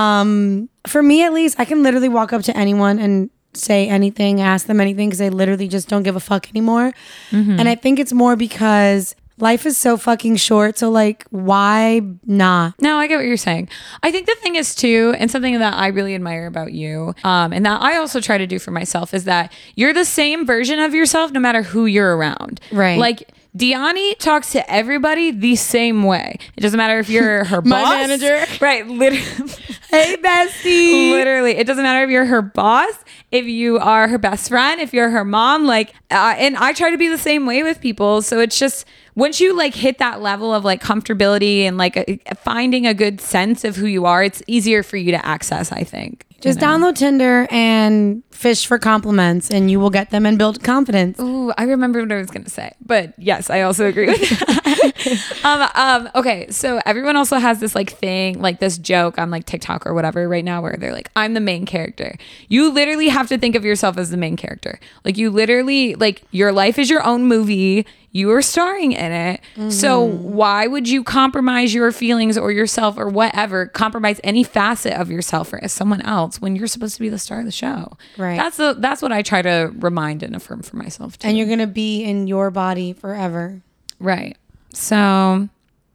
B: Um, for me, at least, I can literally walk up to anyone and say anything, ask them anything, because they literally just don't give a fuck anymore. Mm-hmm. And I think it's more because life is so fucking short. So like, why not?
A: No, I get what you're saying. I think the thing is too, and something that I really admire about you, um, and that I also try to do for myself, is that you're the same version of yourself no matter who you're around.
B: Right.
A: Like Diani talks to everybody the same way. It doesn't matter if you're her
B: My
A: boss.
B: manager.
A: Right. Literally.
B: Hey, bestie.
A: Literally. It doesn't matter if you're her boss, if you are her best friend, if you're her mom, like, uh, and I try to be the same way with people. So it's just, once you like hit that level of like comfortability and like a, finding a good sense of who you are, it's easier for you to access, I think.
B: Just
A: you know?
B: download Tinder and fish for compliments, and you will get them and build confidence.
A: Ooh, I remember what I was going to say. But yes, I also agree with that. um, um, okay, so everyone also has this like thing, like this joke on like TikTok or whatever right now where they're like, I'm the main character. You literally have to think of yourself as the main character. Like you literally, like your life is your own movie. You are starring in it. Mm-hmm. So why would you compromise your feelings or yourself or whatever, compromise any facet of yourself or as someone else when you're supposed to be the star of the show?
B: Right.
A: That's the, that's what I try to remind and affirm for myself too.
B: And you're going to be in your body forever.
A: Right. So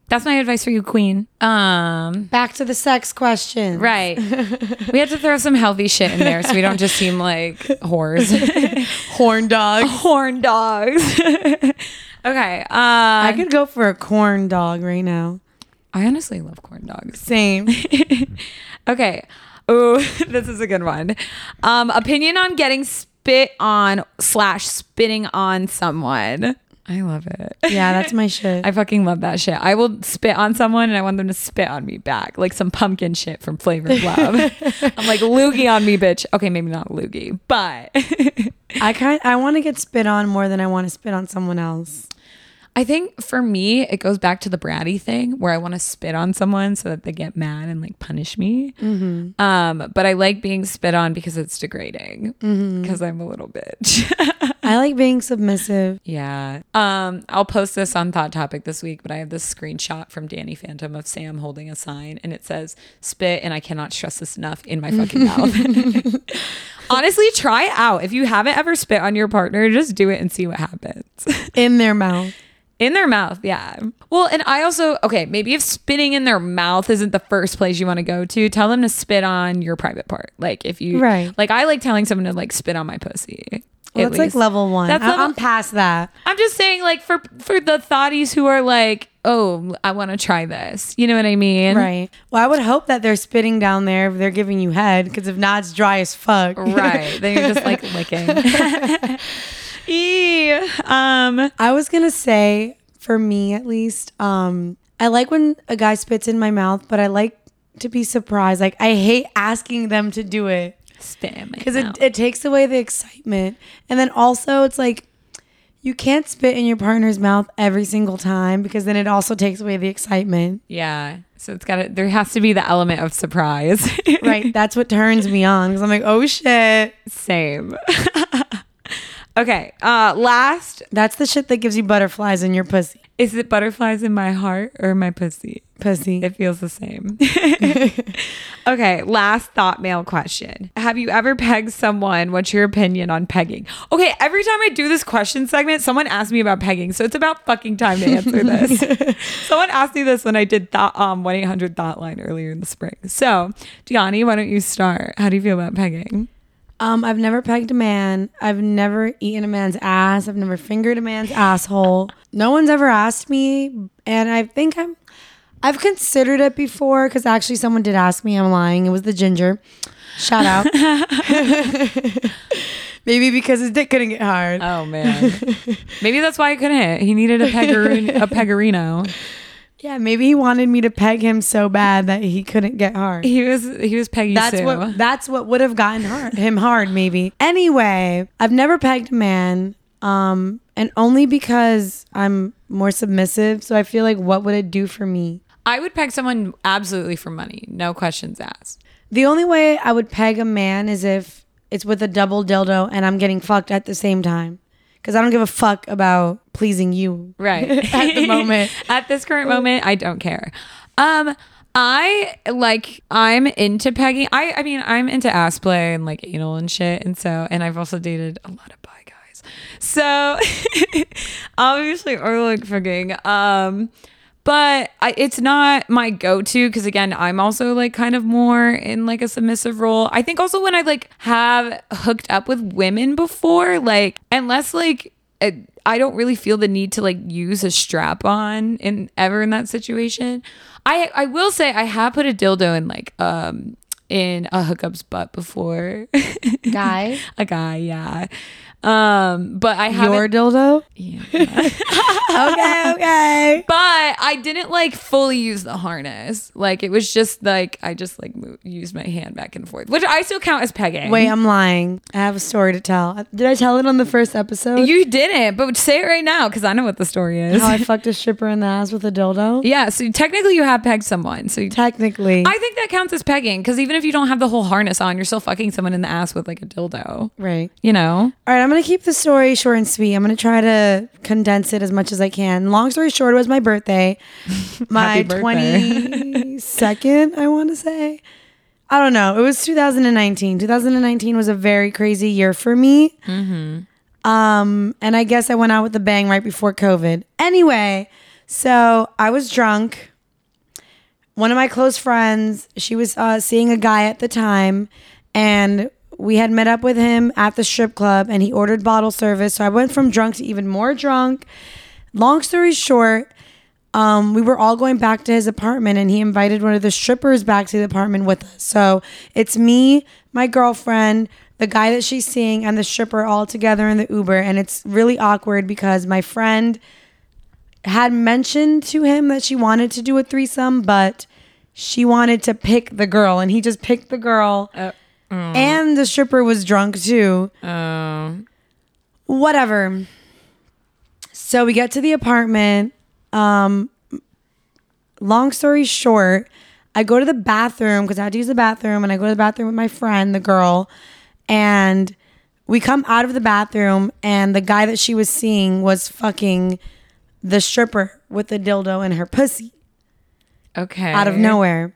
A: That's my advice for you, queen. Um,
B: Back to the sex question.
A: right. We have to throw some healthy shit in there so we don't just seem like whores.
B: Horn dogs.
A: Horn dogs. Okay. Uh,
B: I could go for a corn dog right now.
A: I honestly love corn dogs.
B: Same.
A: Okay. Oh, this is a good one. Um, opinion on getting spit on slash spitting on someone. I love it.
B: Yeah, that's my shit.
A: I fucking love that shit. I will spit on someone and I want them to spit on me back. Like some pumpkin shit from Flavor of Love. I'm like, loogie on me, bitch. Okay, maybe not loogie, but
B: I kind I want to get spit on more than I want to spit on someone else.
A: I think for me, it goes back to the bratty thing where I want to spit on someone so that they get mad and like punish me. Mm-hmm. Um, but I like being spit on because it's degrading because mm-hmm. I'm a little bitch.
B: I like being submissive.
A: Yeah. Um, I'll post this on Thought Topic this week, but I have this screenshot from Danny Phantom of Sam holding a sign and it says spit and I cannot stress this enough in my fucking mouth. Honestly, try it out. If you haven't ever spit on your partner, just do it and see what happens.
B: In their mouth.
A: In their mouth, yeah. Well, and I also, okay, maybe if spitting in their mouth isn't the first place you want to go to, tell them to spit on your private part. Like if you,
B: right.
A: Like I like telling someone to like spit on my pussy.
B: Well, that's like level one. That's I, level, I'm past that.
A: I'm just saying like for, for the thotties who are like, oh, I want to try this. You know what I mean?
B: Right. Well, I would hope that they're spitting down there if they're giving you head, because if not, it's dry as fuck.
A: Right. Then you're just like licking. Eee. Um,
B: I was going to say, for me at least, um, I like when a guy spits in my mouth, but I like to be surprised. Like, I hate asking them to do it.
A: Spit in my
B: Because it, it takes away the excitement. And then also, it's like, you can't spit in your partner's mouth every single time because then it also takes away the excitement.
A: Yeah. So it's got to, there has to be the element of surprise.
B: Right. That's what turns me on because I'm like, oh shit.
A: Same. Okay. Uh, last.
B: That's the shit that gives you butterflies in your pussy.
A: Is it butterflies in my heart or my pussy?
B: Pussy.
A: It feels the same. Okay. Last thought mail question. Have you ever pegged someone? What's your opinion on pegging? Okay. Every time I do this question segment, someone asks me about pegging. So it's about fucking time to answer this. Someone asked me this when I did thought, um, one eight hundred thought line earlier in the spring. So Gianni, why don't you start? How do you feel about pegging?
B: Um, I've never pegged a man. I've never eaten a man's ass. I've never fingered a man's asshole. No one's ever asked me, and I think I'm. I've considered it before because actually someone did ask me. I'm lying. It was the ginger. Shout out. Maybe because his dick couldn't get hard.
A: Oh man. Maybe that's why he couldn't hit. He needed a pegger- a peggerino.
B: Yeah, maybe he wanted me to peg him so bad that he couldn't get hard.
A: He was he was Peggy
B: that's
A: Sue.
B: What, that's what would have gotten hard, him hard, maybe. Anyway, I've never pegged a man, um, and only because I'm more submissive. So I feel like, what would it do for me?
A: I would peg someone absolutely for money, no questions asked.
B: The only way I would peg a man is if it's with a double dildo and I'm getting fucked at the same time. Because I don't give a fuck about pleasing you.
A: Right.
B: At the moment.
A: At this current moment, I don't care. Um, I like, I'm into pegging. I, I mean, I'm into ass play and like anal and shit. And so, and I've also dated a lot of bi guys. So obviously, or like fucking, um, but I, it's not my go-to because again, I'm also like kind of more in like a submissive role. I think also when I like have hooked up with women before, like unless like I don't really feel the need to like use a strap on in ever in that situation. I I will say I have put a dildo in like um in a hookup's butt before.
B: Guy?
A: A guy, yeah. Um, but I have
B: your dildo.
A: Yeah.
B: okay, okay.
A: But I didn't like fully use the harness. Like it was just like I just like moved, used my hand back and forth, which I still count as pegging.
B: Wait, I'm lying. I have a story to tell. Did I tell it on the first episode?
A: You didn't, but say it right now because I know what the story is.
B: How I fucked a stripper in the ass with a dildo.
A: Yeah, so technically you have pegged someone. So you,
B: technically,
A: I think that counts as pegging because even if you don't have the whole harness on, you're still fucking someone in the ass with like a dildo.
B: Right.
A: You know.
B: All right, I'm going to keep the story short and sweet. I'm going to try to condense it as much as I can. Long story short, it was my birthday. My twenty-second, I want to say. I don't know. It was two thousand nineteen. two thousand nineteen was a very crazy year for me. Mm-hmm. Um, and I guess I went out with a bang right before COVID. Anyway, So I was drunk. One of my close friends, she was uh, seeing a guy at the time, and we had met up with him at the strip club, and he ordered bottle service. So I went from drunk to even more drunk. Long story short, um, we were all going back to his apartment, and he invited one of the strippers back to the apartment with us. So it's me, my girlfriend, the guy that she's seeing, and the stripper all together in the Uber. And it's really awkward because my friend had mentioned to him that she wanted to do a threesome, but she wanted to pick the girl, and he just picked the girl. Uh, mm. And the stripper was drunk too.
A: Oh.
B: Whatever. So we get to the apartment. Um, long story short, I go to the bathroom because I had to use the bathroom, and I go to the bathroom with my friend, the girl, and we come out of the bathroom, and the guy that she was seeing was fucking the stripper with the dildo in her pussy.
A: Okay.
B: Out of nowhere.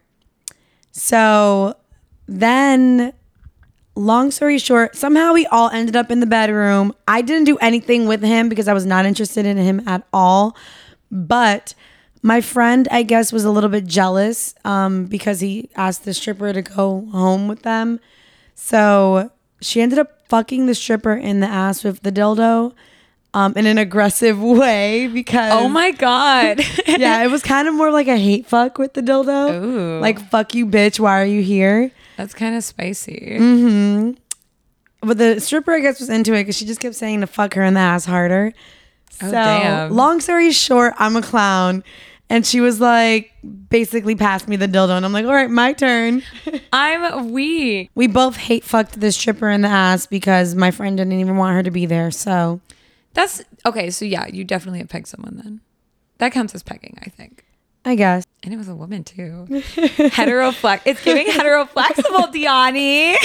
B: So then, long story short, somehow we all ended up in the bedroom. I didn't do anything with him because I was not interested in him at all. But my friend, I guess, was a little bit jealous um, because he asked the stripper to go home with them. So she ended up fucking the stripper in the ass with the dildo. Um, in an aggressive way because...
A: Oh my God.
B: Yeah, it was kind of more like a hate fuck with the dildo.
A: Ooh.
B: Like, fuck you, bitch, why are you here?
A: That's kind of spicy.
B: Mm-hmm. But the stripper, I guess, was into it because she just kept saying to fuck her in the ass harder.
A: Oh,
B: so,
A: damn.
B: long story short, I'm a clown. And she was like, basically passed me the dildo. And I'm like, all right, my turn.
A: I'm weak.
B: We both hate fucked the stripper in the ass because my friend didn't even want her to be there, so...
A: That's okay. So yeah, you definitely have pegged someone then. That counts as pegging, I think.
B: I guess.
A: And it was a woman too. Heteroflex. It's giving heteroflexible, Diani.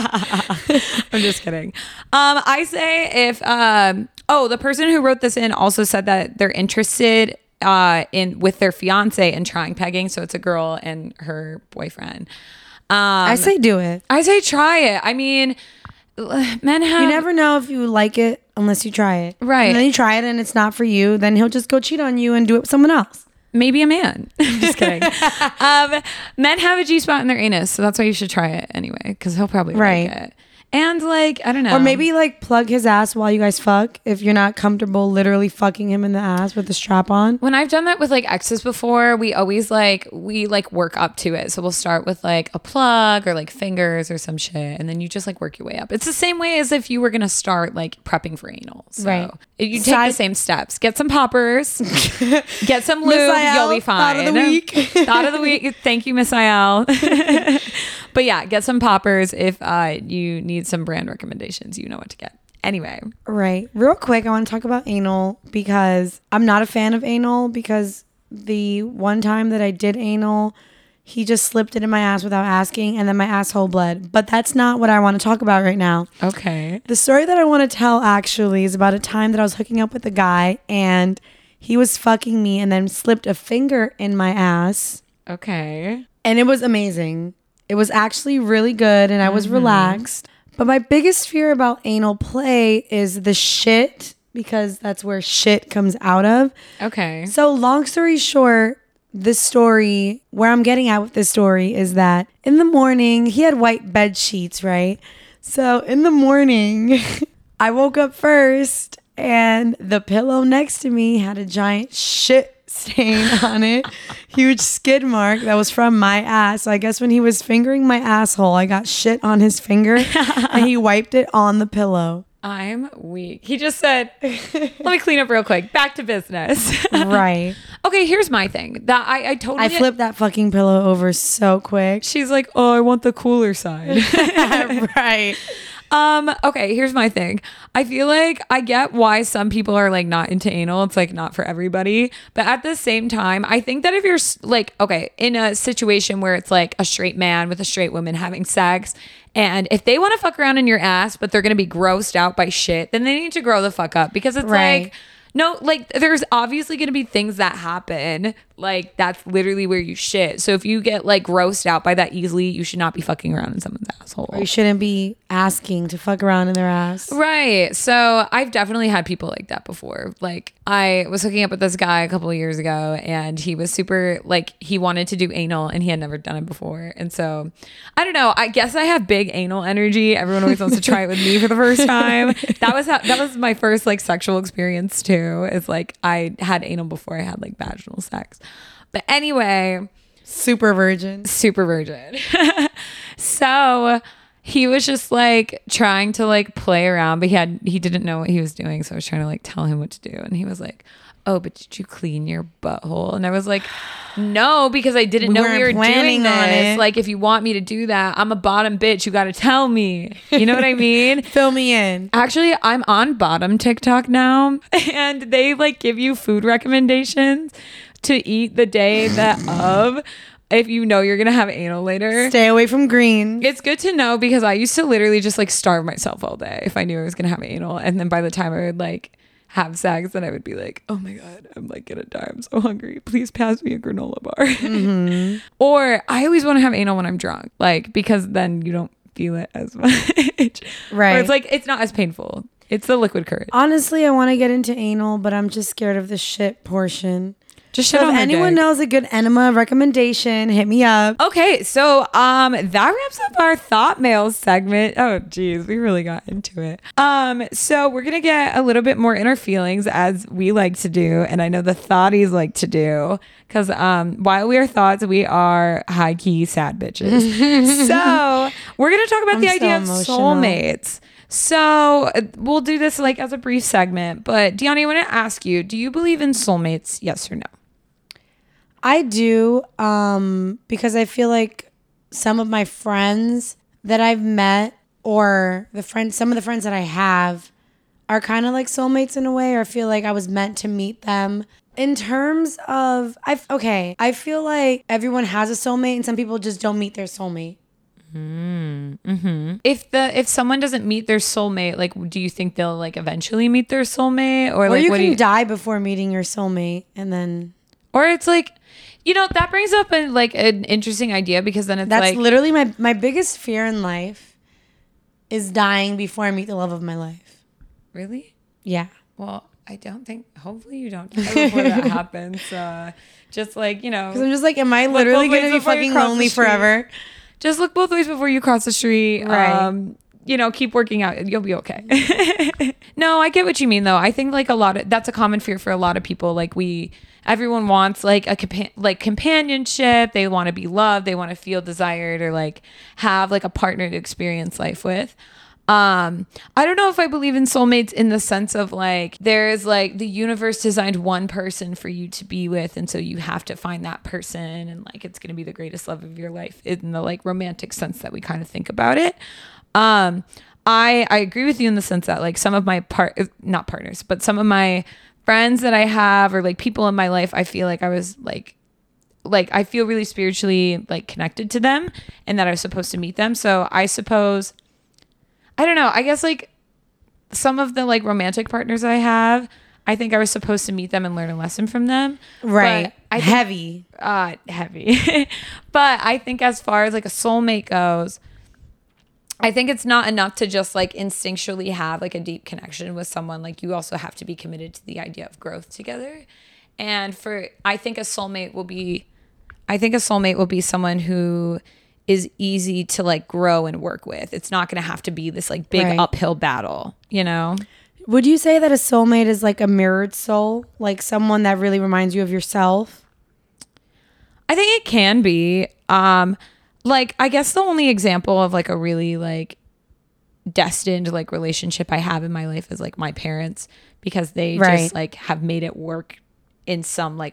A: I'm just kidding. Um, I say if um, oh, the person who wrote this in also said that they're interested uh in with their fiance in trying pegging. So it's a girl and her boyfriend. Um,
B: I say do it.
A: I say try it. I mean, men have.
B: You never know if you like it unless you try it.
A: Right.
B: And then you try it and it's not for you, then he'll just go cheat on you and do it with someone else.
A: Maybe a man. Just kidding. um, men have a G spot in their anus, so that's why you should try it anyway, because he'll probably
B: right.
A: like it. And like, I don't know.
B: Or maybe like plug his ass while you guys fuck if you're not comfortable literally fucking him in the ass with the strap on.
A: When I've done that with like exes before, we always like, we like work up to it. So we'll start with like a plug or like fingers or some shit. And then you just like work your way up. It's the same way as if you were going to start like prepping for anal. So
B: right.
A: You take Side- the same steps. Get some poppers. Get some lube. You'll be fine.
B: Thought of the week.
A: Thought of the week. Thank you, Miss Ayel. But yeah, get some poppers if uh, you need some brand recommendations. You know what to get. Anyway.
B: Right. Real quick, I want to talk about anal because I'm not a fan of anal because the one time that I did anal, he just slipped it in my ass without asking and then my asshole bled. But that's not what I want to talk about right now.
A: Okay.
B: The story that I want to tell actually is about a time that I was hooking up with a guy and he was fucking me and then slipped a finger in my ass.
A: Okay.
B: And it was amazing. It was actually really good and I was mm-hmm. relaxed. But my biggest fear about anal play is the shit because that's where shit comes out of.
A: Okay.
B: So long story short, this story, where I'm getting at with this story is that in the morning, he had white bed sheets, right? So in the morning, I woke up first and the pillow next to me had a giant shit stain on it. Huge skid mark that was from my ass. So I guess when he was fingering my asshole, I got shit on his finger and he wiped it on the pillow.
A: I'm weak. He just said, let me clean up real quick. Back to business.
B: Right.
A: Okay, here's my thing. That I, I totally...
B: I flipped that fucking pillow over so quick.
A: She's like, oh, I want the cooler side.
B: Right.
A: Um, okay, here's my thing. I feel like I get why some people are like not into anal. It's like not for everybody. But at the same time, I think that if you're like, okay, in a situation where it's like a straight man with a straight woman having sex, and if they want to fuck around in your ass, but they're going to be grossed out by shit, then they need to grow the fuck up because it's
B: right.
A: like, no, like there's obviously going to be things that happen Like, that's literally where you shit. So if you get like grossed out by that easily, you should not be fucking around in someone's asshole.
B: Or you shouldn't be asking to fuck around in their ass.
A: Right. So I've definitely had people like that before. Like, I was hooking up with this guy a couple of years ago, and he was super, like, he wanted to do anal and he had never done it before. And so I don't know. I guess I have big anal energy. Everyone always wants to try it with me for the first time. That was how, that was my first like sexual experience too. It's like I had anal before I had like vaginal sex. But anyway,
B: super virgin.
A: Super virgin. So he was just like trying to like play around, but he had he didn't know what he was doing. So I was trying to like tell him what to do. And he was like, oh, but did you clean your butthole? And I was like, no, because I didn't
B: We
A: know
B: weren't
A: we were doing
B: planning on
A: this.
B: it.
A: Like, if you want me to do that, I'm a bottom bitch. You got to tell me. You know what I mean?
B: Fill me in.
A: Actually, I'm on bottom TikTok now, and they like give you food recommendations to eat the day that of if you know you're gonna have anal later.
B: Stay away from green.
A: It's good to know because I used to literally just like starve myself all day if I knew I was gonna have anal, and then by the time I would like have sex, then I would be like, oh my god, I'm like gonna die, I'm so hungry, please pass me a granola bar. Mm-hmm. Or I always want to have anal when I'm drunk, like, because then you don't feel it as much.
B: Right.
A: Or it's like it's not as painful. It's the liquid courage.
B: Honestly, I want to get into anal, but I'm just scared of the shit portion.
A: Just shit
B: So
A: on
B: if
A: her
B: anyone
A: dick.
B: knows a good enema recommendation, hit me up.
A: Okay, so um that wraps up our thought mail segment. Oh geez, we really got into it. Um, so we're gonna get a little bit more inner feelings as we like to do, and I know the thoughties like to do, because um while we are thoughts, we are high key sad bitches. So we're gonna talk about
B: I'm
A: the
B: so
A: idea of
B: emotional.
A: soulmates. So uh, we'll do this like as a brief segment, but Deanna, I want to ask you: do you believe in soulmates? Yes or no?
B: I do, um, because I feel like some of my friends that I've met, or the friends, some of the friends that I have, are kind of like soulmates in a way, or I feel like I was meant to meet them. In terms of, I okay, I feel like everyone has a soulmate, and some people just don't meet their soulmate.
A: If the if someone doesn't meet their soulmate, like, do you think they'll like eventually meet their soulmate, or
B: Or
A: like
B: you
A: what
B: can
A: do you,
B: die before meeting your soulmate, and then
A: or it's like, you know, that brings up a, like an interesting idea, because then it's
B: that's
A: like,
B: literally my my biggest fear in life is dying before I meet the love of my life.
A: really?
B: Yeah.
A: Well, I don't think. Hopefully, you don't die before that happens. Uh, just like, you know,
B: Because I'm just like, am I
A: Look
B: literally
A: both ways
B: going to be
A: before you
B: fucking
A: cross the
B: lonely
A: street.
B: forever?
A: just look both ways before you cross the street.
B: Right.
A: Um, you know, keep working out. You'll be okay. No, I get what you mean, though. I think like a lot of that's a common fear for a lot of people. Like we, everyone wants like a compa- like companionship. They want to be loved. They want to feel desired, or like have like a partner to experience life with. Um, I don't know if I believe in soulmates in the sense of like there is like the universe designed one person for you to be with, and so you have to find that person, and like it's going to be the greatest love of your life in the like romantic sense that we kind of think about it. Um, I I agree with you in the sense that like some of my part not partners, but some of my friends that I have, or like people in my life, I feel like I was like like I feel really spiritually like connected to them, and that I was supposed to meet them. So I suppose I don't know. I guess like some of the like romantic partners I have, I think I was supposed to meet them and learn a lesson from them.
B: Right.
A: But I think,
B: Heavy.
A: uh, heavy. But I think as far as like a soulmate goes, I think it's not enough to just like instinctually have like a deep connection with someone. Like you also have to be committed to the idea of growth together. And for, I think a soulmate will be, I think a soulmate will be someone who is easy to like grow and work with. It's not going to have to be this like big
B: Right.
A: uphill battle, you know?
B: Would you say that a soulmate is like a mirrored soul? Like someone that really reminds you of yourself?
A: I think it can be. Um, like, I guess the only example of like a really like destined like relationship I have in my life is like my parents, because they
B: Right.
A: just like have made it work in some like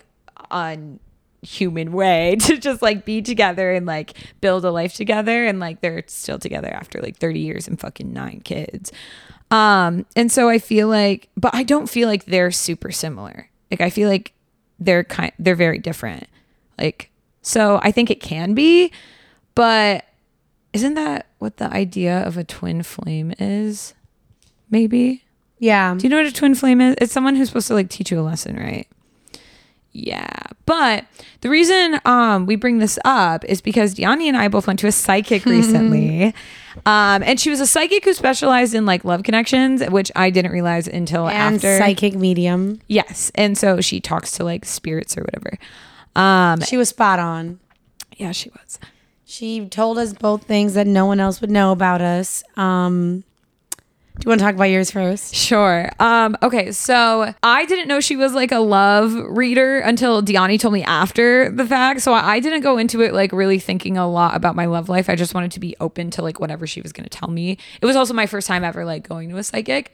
A: unhuman way to just like be together and like build a life together, and like they're still together after like thirty years and fucking nine kids. Um, and so I feel like, but I don't feel like they're super similar. Like I feel like they're kind, they're very different. Like, so I think it can be, but isn't that what the idea of a twin flame is? Maybe.
B: Yeah.
A: Do you know what a twin flame is? It's someone who's supposed to like teach you a lesson, right? Yeah. But the reason um, we bring this up is because Diani and I both went to a psychic recently. Um, and she was a psychic who specialized in like love connections, which I didn't realize until
B: and
A: after.
B: Psychic medium.
A: Yes. And so she talks to like spirits or whatever. Um,
B: she was spot on.
A: Yeah, she was.
B: She told us both things that no one else would know about us. Um, do you want to talk about yours first?
A: Sure. Um, okay, so I didn't know she was like a love reader until Diani told me after the fact. So I didn't go into it like really thinking a lot about my love life. I just wanted to be open to like whatever she was going to tell me. It was also my first time ever like going to a psychic.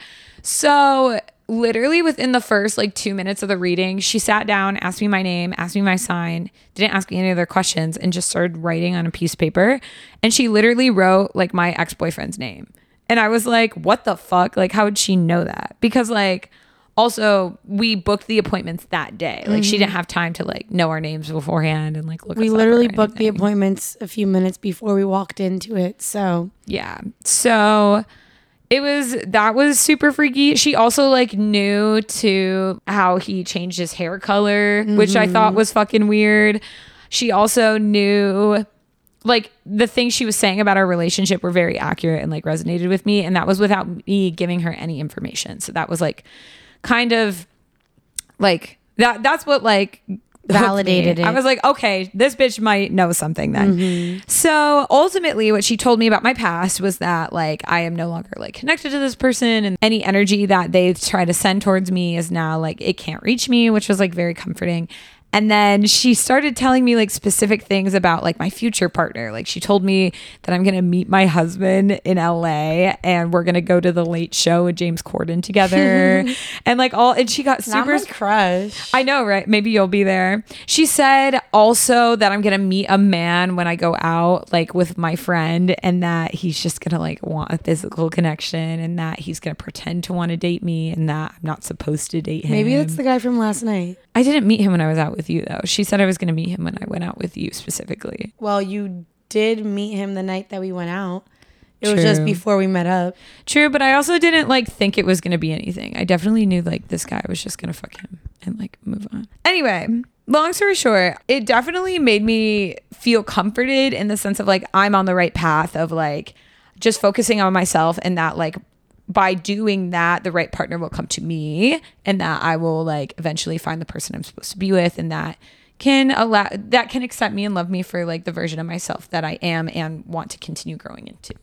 A: So literally within the first like two minutes of the reading, she sat down, asked me my name, asked me my sign, didn't ask me any other questions, and just started writing on a piece of paper. And she literally wrote like my ex-boyfriend's name. And I was like, what the fuck? Like, how would she know that? Because like, also we booked the appointments that day. Like mm-hmm. she didn't have time to like know our names beforehand and like look.
B: We literally booked the appointments a few minutes before we walked into it. So
A: yeah. So it was, that was super freaky. She also like knew to how he changed his hair color, mm-hmm. which I thought was fucking weird. She also knew like the things she was saying about our relationship were very accurate and like resonated with me. And that was without me giving her any information. So that was like kind of like that. That's what like
B: validated it.
A: I was like, okay, this bitch might know something then. Mm-hmm. So ultimately what she told me about my past was that like, I am no longer like connected to this person, and any energy that they try to send towards me is now like, it can't reach me, which was like very comforting. And then she started telling me like specific things about like my future partner. Like she told me that I'm going to meet my husband in L A and we're going to go to the Late Show with James Corden together. And like all, and she got super
B: Not my crush.
A: I know, right? Maybe you'll be there. She said also that I'm going to meet a man when I go out like with my friend, and that he's just going to like want a physical connection, and that he's going to pretend to want to date me, and that I'm not supposed to date him.
B: Maybe that's the guy from last night.
A: I didn't meet him when I was out with you though. She said I was going to meet him when I went out with you specifically.
B: Well, you did meet him the night that we went out. It
A: True.
B: was just before we met up.
A: True, but I also didn't like think it was going to be anything. I definitely knew like this guy was just going to fuck him and like move on. Anyway, long story short, it definitely made me feel comforted in the sense of like I'm on the right path of like just focusing on myself, and that like by doing that, the right partner will come to me, and that I will like eventually find the person I'm supposed to be with, and that can allow, that can accept me and love me for like the version of myself that I am and want to continue growing into.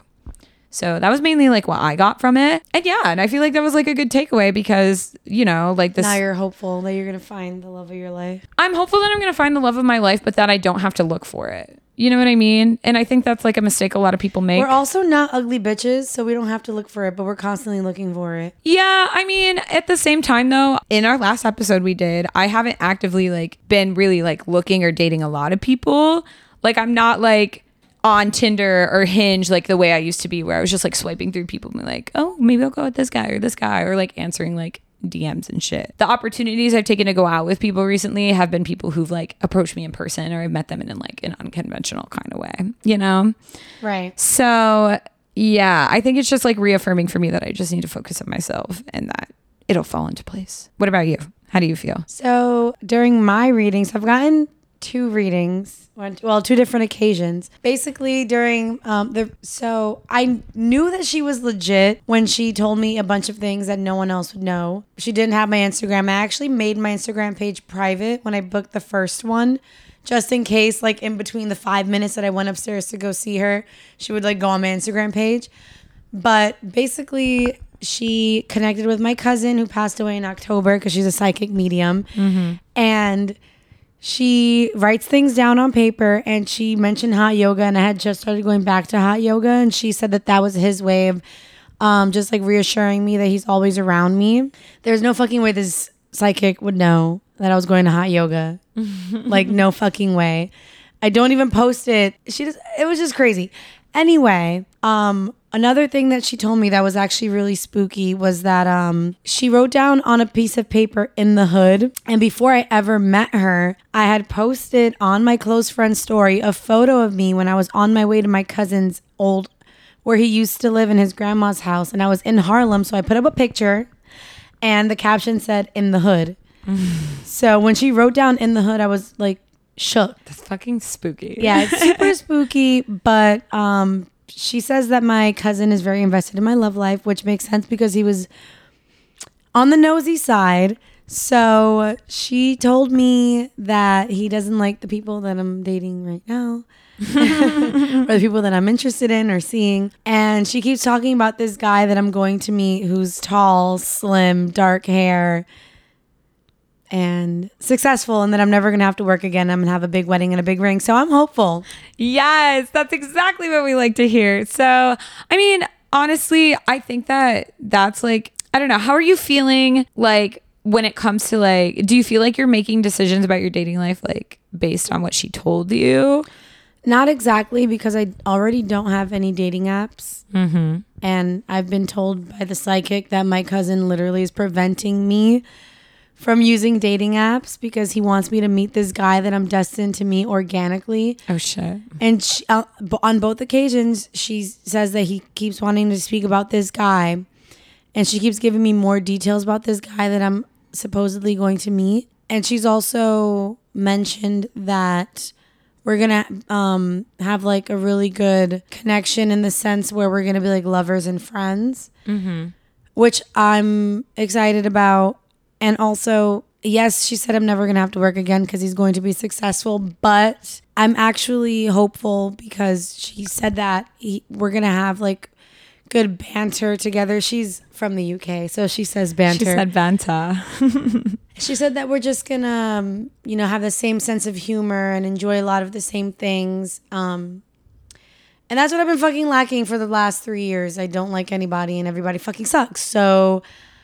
A: So that was mainly like what I got from it. And yeah, and I feel like that was like a good takeaway because, you know, like this.
B: Now you're hopeful that you're going to find the love of your life.
A: I'm hopeful that I'm going to find the love of my life, but that I don't have to look for it. You know what I mean? And I think that's like a mistake a lot of people make.
B: We're also not ugly bitches, so we don't have to look for it, but we're constantly looking for it.
A: Yeah, I mean, at the same time though, in our last episode we did, I haven't actively like been really like looking or dating a lot of people. Like I'm not like on Tinder or Hinge like the way I used to be, where I was just like swiping through people and be like, oh, maybe I'll go with this guy or this guy, or like answering like D Ms and shit. The opportunities I've taken to go out with people recently have been people who've like approached me in person, or I've met them in like an unconventional kind of way, you know?
B: Right.
A: So yeah, I think it's just like reaffirming for me that I just need to focus on myself and that it'll fall into place. What about you? How do you feel?
B: So during my readings, I've gotten two readings, well, two different occasions. Basically during um, the, so I knew that she was legit when she told me a bunch of things that no one else would know. She didn't have my Instagram. I actually made my Instagram page private when I booked the first one, just in case, like in between the five minutes that I went upstairs to go see her, she would like go on my Instagram page. But basically she connected with my cousin who passed away in October because she's a psychic medium. Mm-hmm. And she writes things down on paper, and she mentioned hot yoga, and I had just started going back to hot yoga, and she said that that was his way of um, just like reassuring me that he's always around me. There's no fucking way this psychic would know that I was going to hot yoga. Like no fucking way. I don't even post it. She just, it was just crazy. Anyway, um, another thing that she told me that was actually really spooky was that um, she wrote down on a piece of paper in the hood. And before I ever met her, I had posted on my close friend story a photo of me when I was on my way to my cousin's old, where he used to live in his grandma's house. And I was in Harlem. So I put up a picture and the caption said, "In the hood." So when she wrote down in the hood, I was like shook.
A: That's fucking spooky.
B: Yeah, it's super spooky. But um, she says that my cousin is very invested in my love life, which makes sense because he was on the nosy side. So she told me that he doesn't like the people that I'm dating right now. Or the people that I'm interested in or seeing. And she keeps talking about this guy that I'm going to meet who's tall, slim, dark hair, and successful, and that I'm never going to have to work again. I'm going to have a big wedding and a big ring. So I'm hopeful.
A: Yes, that's exactly what we like to hear. So, I mean, honestly, I think that that's like, I don't know. How are you feeling like when it comes to like, do you feel like you're making decisions about your dating life like based on what she told you?
B: Not exactly, because I already don't have any dating apps.
A: Mm-hmm.
B: And I've been told by the psychic that my cousin literally is preventing me from using dating apps because he wants me to meet this guy that I'm destined to meet organically.
A: Oh, shit.
B: And she, uh, on both occasions, she says that he keeps wanting to speak about this guy. And she keeps giving me more details about this guy that I'm supposedly going to meet. And she's also mentioned that we're going to um, have like a really good connection in the sense where we're going to be like lovers and friends,
A: mm-hmm.
B: which I'm excited about. And also, yes, she said I'm never going to have to work again because he's going to be successful. But I'm actually hopeful because she said that he, we're going to have like good banter together. She's from the U K, so she says banter.
A: She said banter.
B: She said that we're just going to, um, you know, have the same sense of humor and enjoy a lot of the same things. Um, and that's what I've been fucking lacking for the last three years. I don't like anybody and everybody fucking sucks. So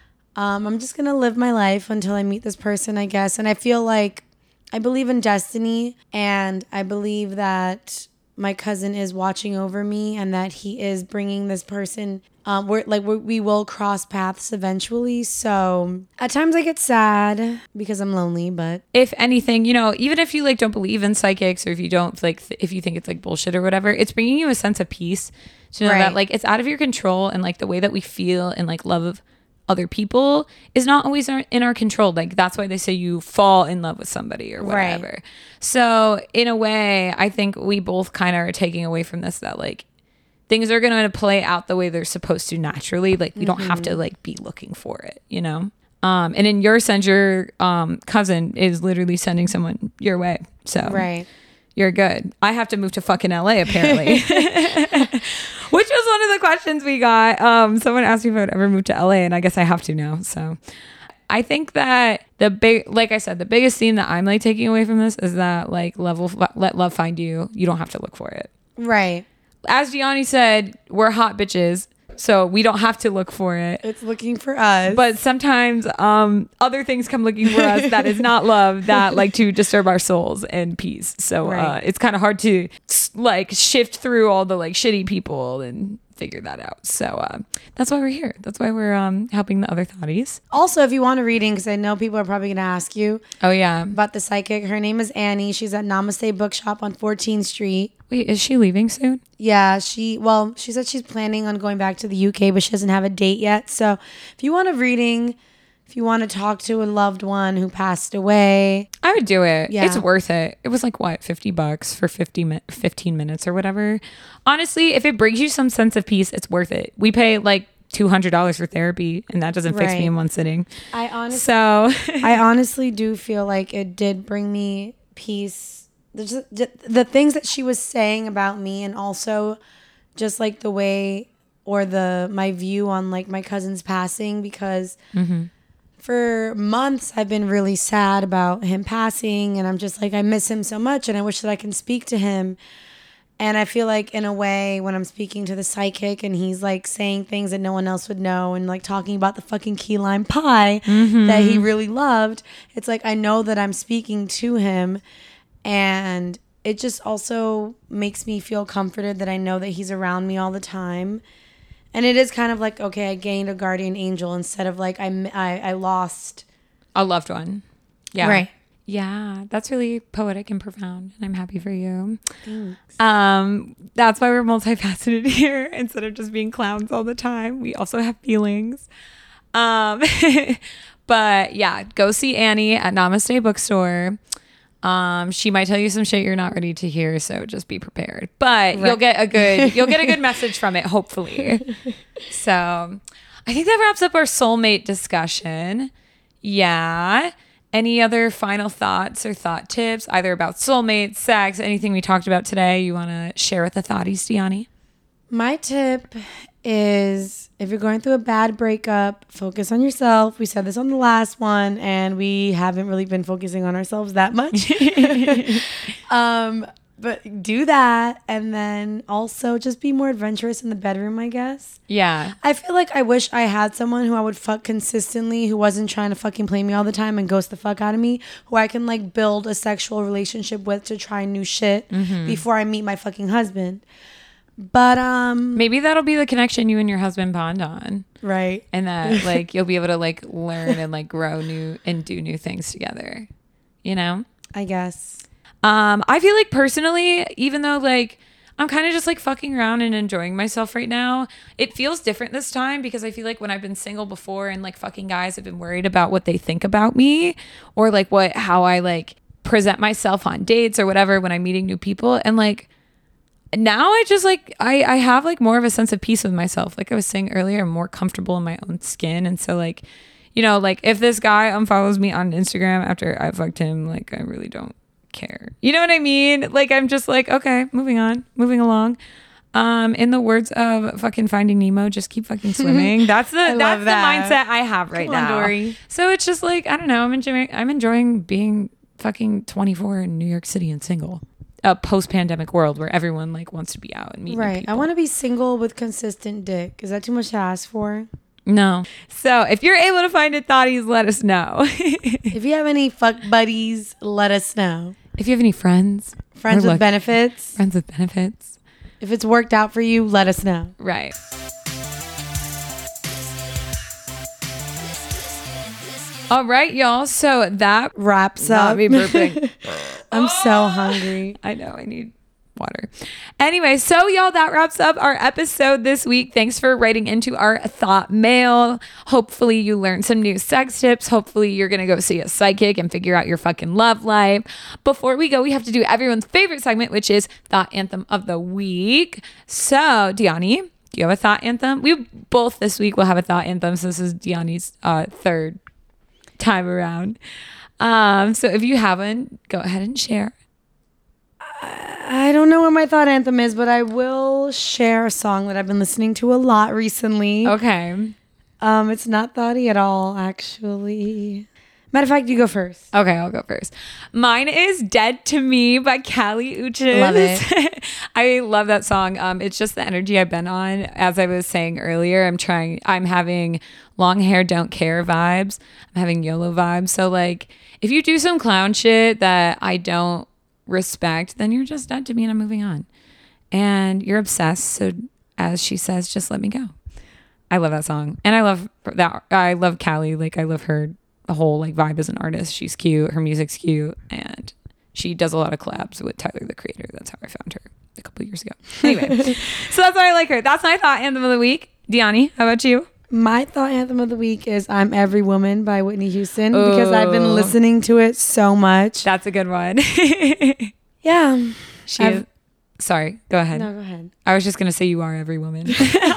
B: um, I'm just going to live my life until I meet this person, I guess. And I feel like I believe in destiny, and I believe that my cousin is watching over me and that he is bringing this person. Um, we're like we're, we will cross paths eventually. So at times I get sad because I'm lonely, but
A: if anything, you know, even if you like don't believe in psychics, or if you don't like, th- if you think it's like bullshit or whatever, it's bringing you a sense of peace to know
B: Right.
A: that like it's out of your control, and like the way that we feel and like love of other people is not always our, in our control. Like that's why they say you fall in love with somebody or whatever.
B: Right.
A: So in a way, I think we both kind of are taking away from this that like things are going to play out the way they're supposed to naturally. Like we mm-hmm. don't have to like be looking for it, you know? Um, and in your sense, your um, cousin is literally sending someone your way. So
B: right.
A: You're good. I have to move to fucking L A apparently. Which was one of the questions we got. Um, someone asked me if I would ever move to L A, and I guess I have to now. So I think that the big, like I said, the biggest theme that I'm like taking away from this is that like level, let love find you. You don't have to look for it.
B: Right.
A: As Gianni said, we're hot bitches, so we don't have to look for it.
B: It's looking for us.
A: But sometimes um, other things come looking for us that is not love, that like to disturb our souls and peace. So
B: right.
A: uh, it's kind of hard to like shift through all the like shitty people and figure that out. So uh, that's why we're here. That's why we're um, helping the other thotties.
B: Also, if you want a reading, because I know people are probably going to ask you.
A: Oh, yeah.
B: About the psychic. Her name is Annie. She's at Namaste Bookshop on fourteenth Street.
A: Wait, is she leaving soon?
B: Yeah, she, well, she said she's planning on going back to the U K, but she doesn't have a date yet. So if you want a reading, if you want to talk to a loved one who passed away.
A: I would do it.
B: Yeah.
A: It's worth it. It was like, what, fifty bucks for fifty mi- fifteen minutes or whatever. Honestly, if it brings you some sense of peace, it's worth it. We pay like two hundred dollars for therapy, and that doesn't fix
B: right.
A: me in one sitting.
B: I honestly,
A: so
B: I honestly do feel like it did bring me peace. The, the things that she was saying about me, and also just like the way or the my view on like my cousin's passing, because
A: mm-hmm.
B: for months I've been really sad about him passing, and I'm just like, I miss him so much and I wish that I can speak to him. And I feel like in a way when I'm speaking to the psychic and he's like saying things that no one else would know and like talking about the fucking key lime pie
A: mm-hmm.
B: that he really loved, it's like I know that I'm speaking to him. And it just also makes me feel comforted that I know that he's around me all the time. And it is kind of like, okay, I gained a guardian angel instead of like I, I, I lost
A: a loved one. Yeah.
B: Right.
A: Yeah. That's really poetic and profound. And I'm happy for you.
B: Thanks.
A: Um, that's why we're multifaceted here. Instead of just being clowns all the time, we also have feelings. Um, But yeah, go see Annie at Namaste Bookstore. Um, she might tell you some shit you're not ready to hear, so just be prepared. But right. you'll get a good you'll get a good message from it, hopefully. So I think that wraps up our soulmate discussion. Yeah. Any other final thoughts or thought tips, either about soulmates, sex, anything we talked about today you want to share with the thoughties, Diani?
B: My tip is if you're going through a bad breakup, focus on yourself. We said this on the last one, and we haven't really been focusing on ourselves that much. um, but do that, and then also just be more adventurous in the bedroom, I guess.
A: Yeah.
B: I feel like I wish I had someone who I would fuck consistently, who wasn't trying to fucking play me all the time and ghost the fuck out of me, who I can like build a sexual relationship with to try new shit mm-hmm. before I meet my fucking husband. But um
A: maybe that'll be the connection you and your husband bond on.
B: Right.
A: And that like you'll be able to like learn and like grow new and do new things together. You know?
B: I guess.
A: Um, I feel like personally, even though like I'm kind of just like fucking around and enjoying myself right now, it feels different this time because I feel like when I've been single before and like fucking guys have been worried about what they think about me or like what how I like present myself on dates or whatever when I'm meeting new people. And like now I just like I, I have like more of a sense of peace with myself. Like I was saying earlier, I'm more comfortable in my own skin. And so like, you know, like if this guy unfollows me on Instagram after I fucked him, like I really don't care. You know what I mean? Like I'm just like, okay, moving on, moving along. Um, in the words of fucking Finding Nemo, just keep fucking swimming. That's the that's the that. mindset I have right Come on, now. Dory. So it's just like I don't know. I'm enjoying I'm enjoying being fucking twenty-four in New York City and single. A post-pandemic world where everyone like wants to be out and meet
B: right.
A: people.
B: I want to be single with consistent dick. Is that too much to ask for?
A: No. So if you're able to find it, thotties, let us know.
B: If you have any fuck buddies, let us know.
A: If you have any friends,
B: friends with look, benefits,
A: friends with benefits.
B: If it's worked out for you, let us know.
A: Right. All right, y'all. So that
B: wraps up.
A: Me burping.
B: I'm so hungry.
A: I know. I need water. Anyway, so y'all, that wraps up our episode this week. Thanks for writing into our thought mail. Hopefully you learned some new sex tips. Hopefully you're going to go see a psychic and figure out your fucking love life. Before we go, we have to do everyone's favorite segment, which is Thought Anthem of the Week. So, Diani, do you have a thought anthem? We both this week will have a thought anthem. So this is Diani's uh, third time around. Um, so if you haven't, go ahead and share.
B: I don't know what my thought anthem is, but I will share a song that I've been listening to a lot recently.
A: Okay.
B: Um, it's not thoughty at all, actually. Matter of fact, you go first.
A: Okay, I'll go first. Mine is Dead to Me by Kali Uchis.
B: Love it.
A: I love that song. Um, it's just the energy I've been on. As I was saying earlier, I'm trying, I'm having long hair, don't care vibes. I'm having YOLO vibes. So like, if you do some clown shit that I don't respect, then you're just dead to me and I'm moving on. And you're obsessed. So as she says, just let me go. I love that song. And I love that. I love Kali. Like I love her the whole like vibe as an artist. She's cute. Her music's cute. And she does a lot of collabs with Tyler, the Creator. That's how I found her a couple of years ago. Anyway, so that's why I like her. That's my thought anthem of the week. Diani, how about you?
B: My thought anthem of the week is I'm Every Woman by Whitney Houston Ooh. Because I've been listening to it so much.
A: That's a good one.
B: Yeah.
A: She is, sorry, go ahead.
B: No, go ahead.
A: I was just going to say you are every woman.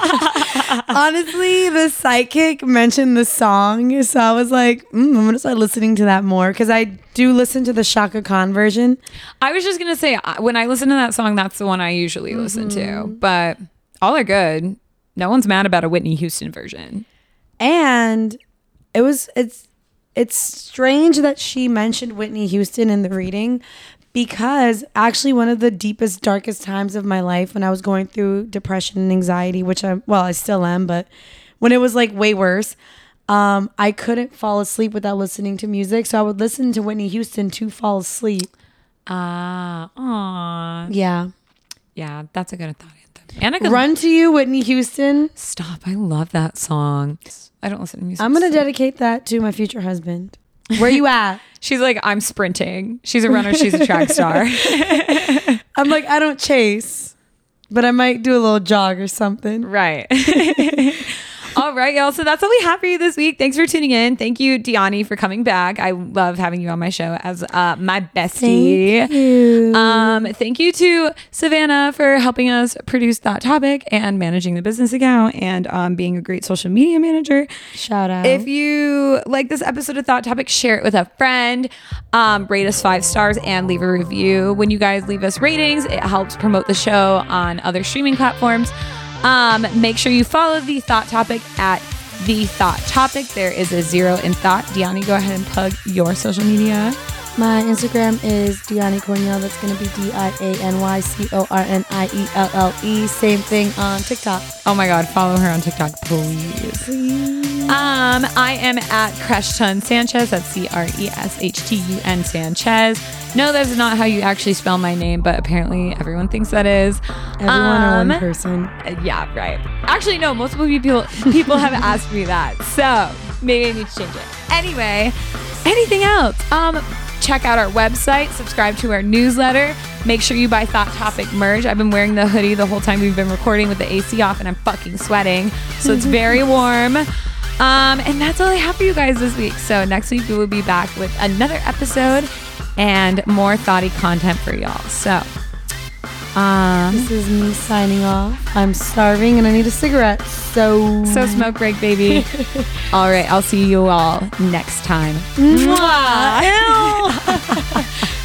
B: Honestly, the psychic mentioned the song, so I was like, mm, I'm going to start listening to that more because I do listen to the Shaka Khan version.
A: I was just going to say, when I listen to that song, that's the one I usually mm-hmm. listen to, but all are good. No one's mad about a Whitney Houston version.
B: And it was, it's, it's strange that she mentioned Whitney Houston in the reading because actually one of the deepest, darkest times of my life when I was going through depression and anxiety, which I, well, I still am, but when it was like way worse, um, I couldn't fall asleep without listening to music. So I would listen to Whitney Houston to fall asleep.
A: Ah, uh, aw.
B: Yeah.
A: Yeah, that's a good thought anthem. And a good
B: Run to You, Whitney Houston.
A: Stop. I love that song. I don't listen to music.
B: I'm going to dedicate that to my future husband. Where you at?
A: She's like, I'm sprinting. She's a runner. She's a track star.
B: I'm like, I don't chase, but I might do a little jog or something.
A: Right. All right, y'all. So that's all we have for you this week. Thanks for tuning in. Thank you, Deani, for coming back. I love having you on my show as uh, my bestie.
B: Thank you.
A: Um, thank you to Savannah for helping us produce Thought Topic and managing the business account and um, being a great social media manager.
B: Shout out.
A: If you like this episode of Thought Topic, share it with a friend. Um, rate us five stars and leave a review. When you guys leave us ratings, it helps promote the show on other streaming platforms. Um, make sure you follow The Thought Topic at The Thought Topic. There is a zero in thought. Deani, go ahead and plug your social media.
B: My Instagram is Deani Cornell. That's going to be D I A N Y C O R N I E L L E. Same thing on TikTok.
A: Oh my God, follow her on TikTok, please.
B: Please.
A: Um, I am at Creshtun Sanchez. That's C R E S H T U N Sanchez. No, that's not how you actually spell my name, but apparently everyone thinks that is.
B: Everyone
A: um,
B: or one person.
A: Yeah, right. Actually, no, multiple people people have asked me that, so maybe I need to change it. Anyway, anything else? Um, check out our website, subscribe to our newsletter. Make sure you buy Thought Topic merch. I've been wearing the hoodie the whole time we've been recording with the A C off, and I'm fucking sweating, so it's very warm. Um, and that's all I have for you guys this week. So next week we will be back with another episode and more thoughty content for y'all. So, um,
B: This is me signing off. I'm starving and I need a cigarette. So,
A: so smoke break, baby. All right, I'll see you all next time.
B: Mwah. Ew.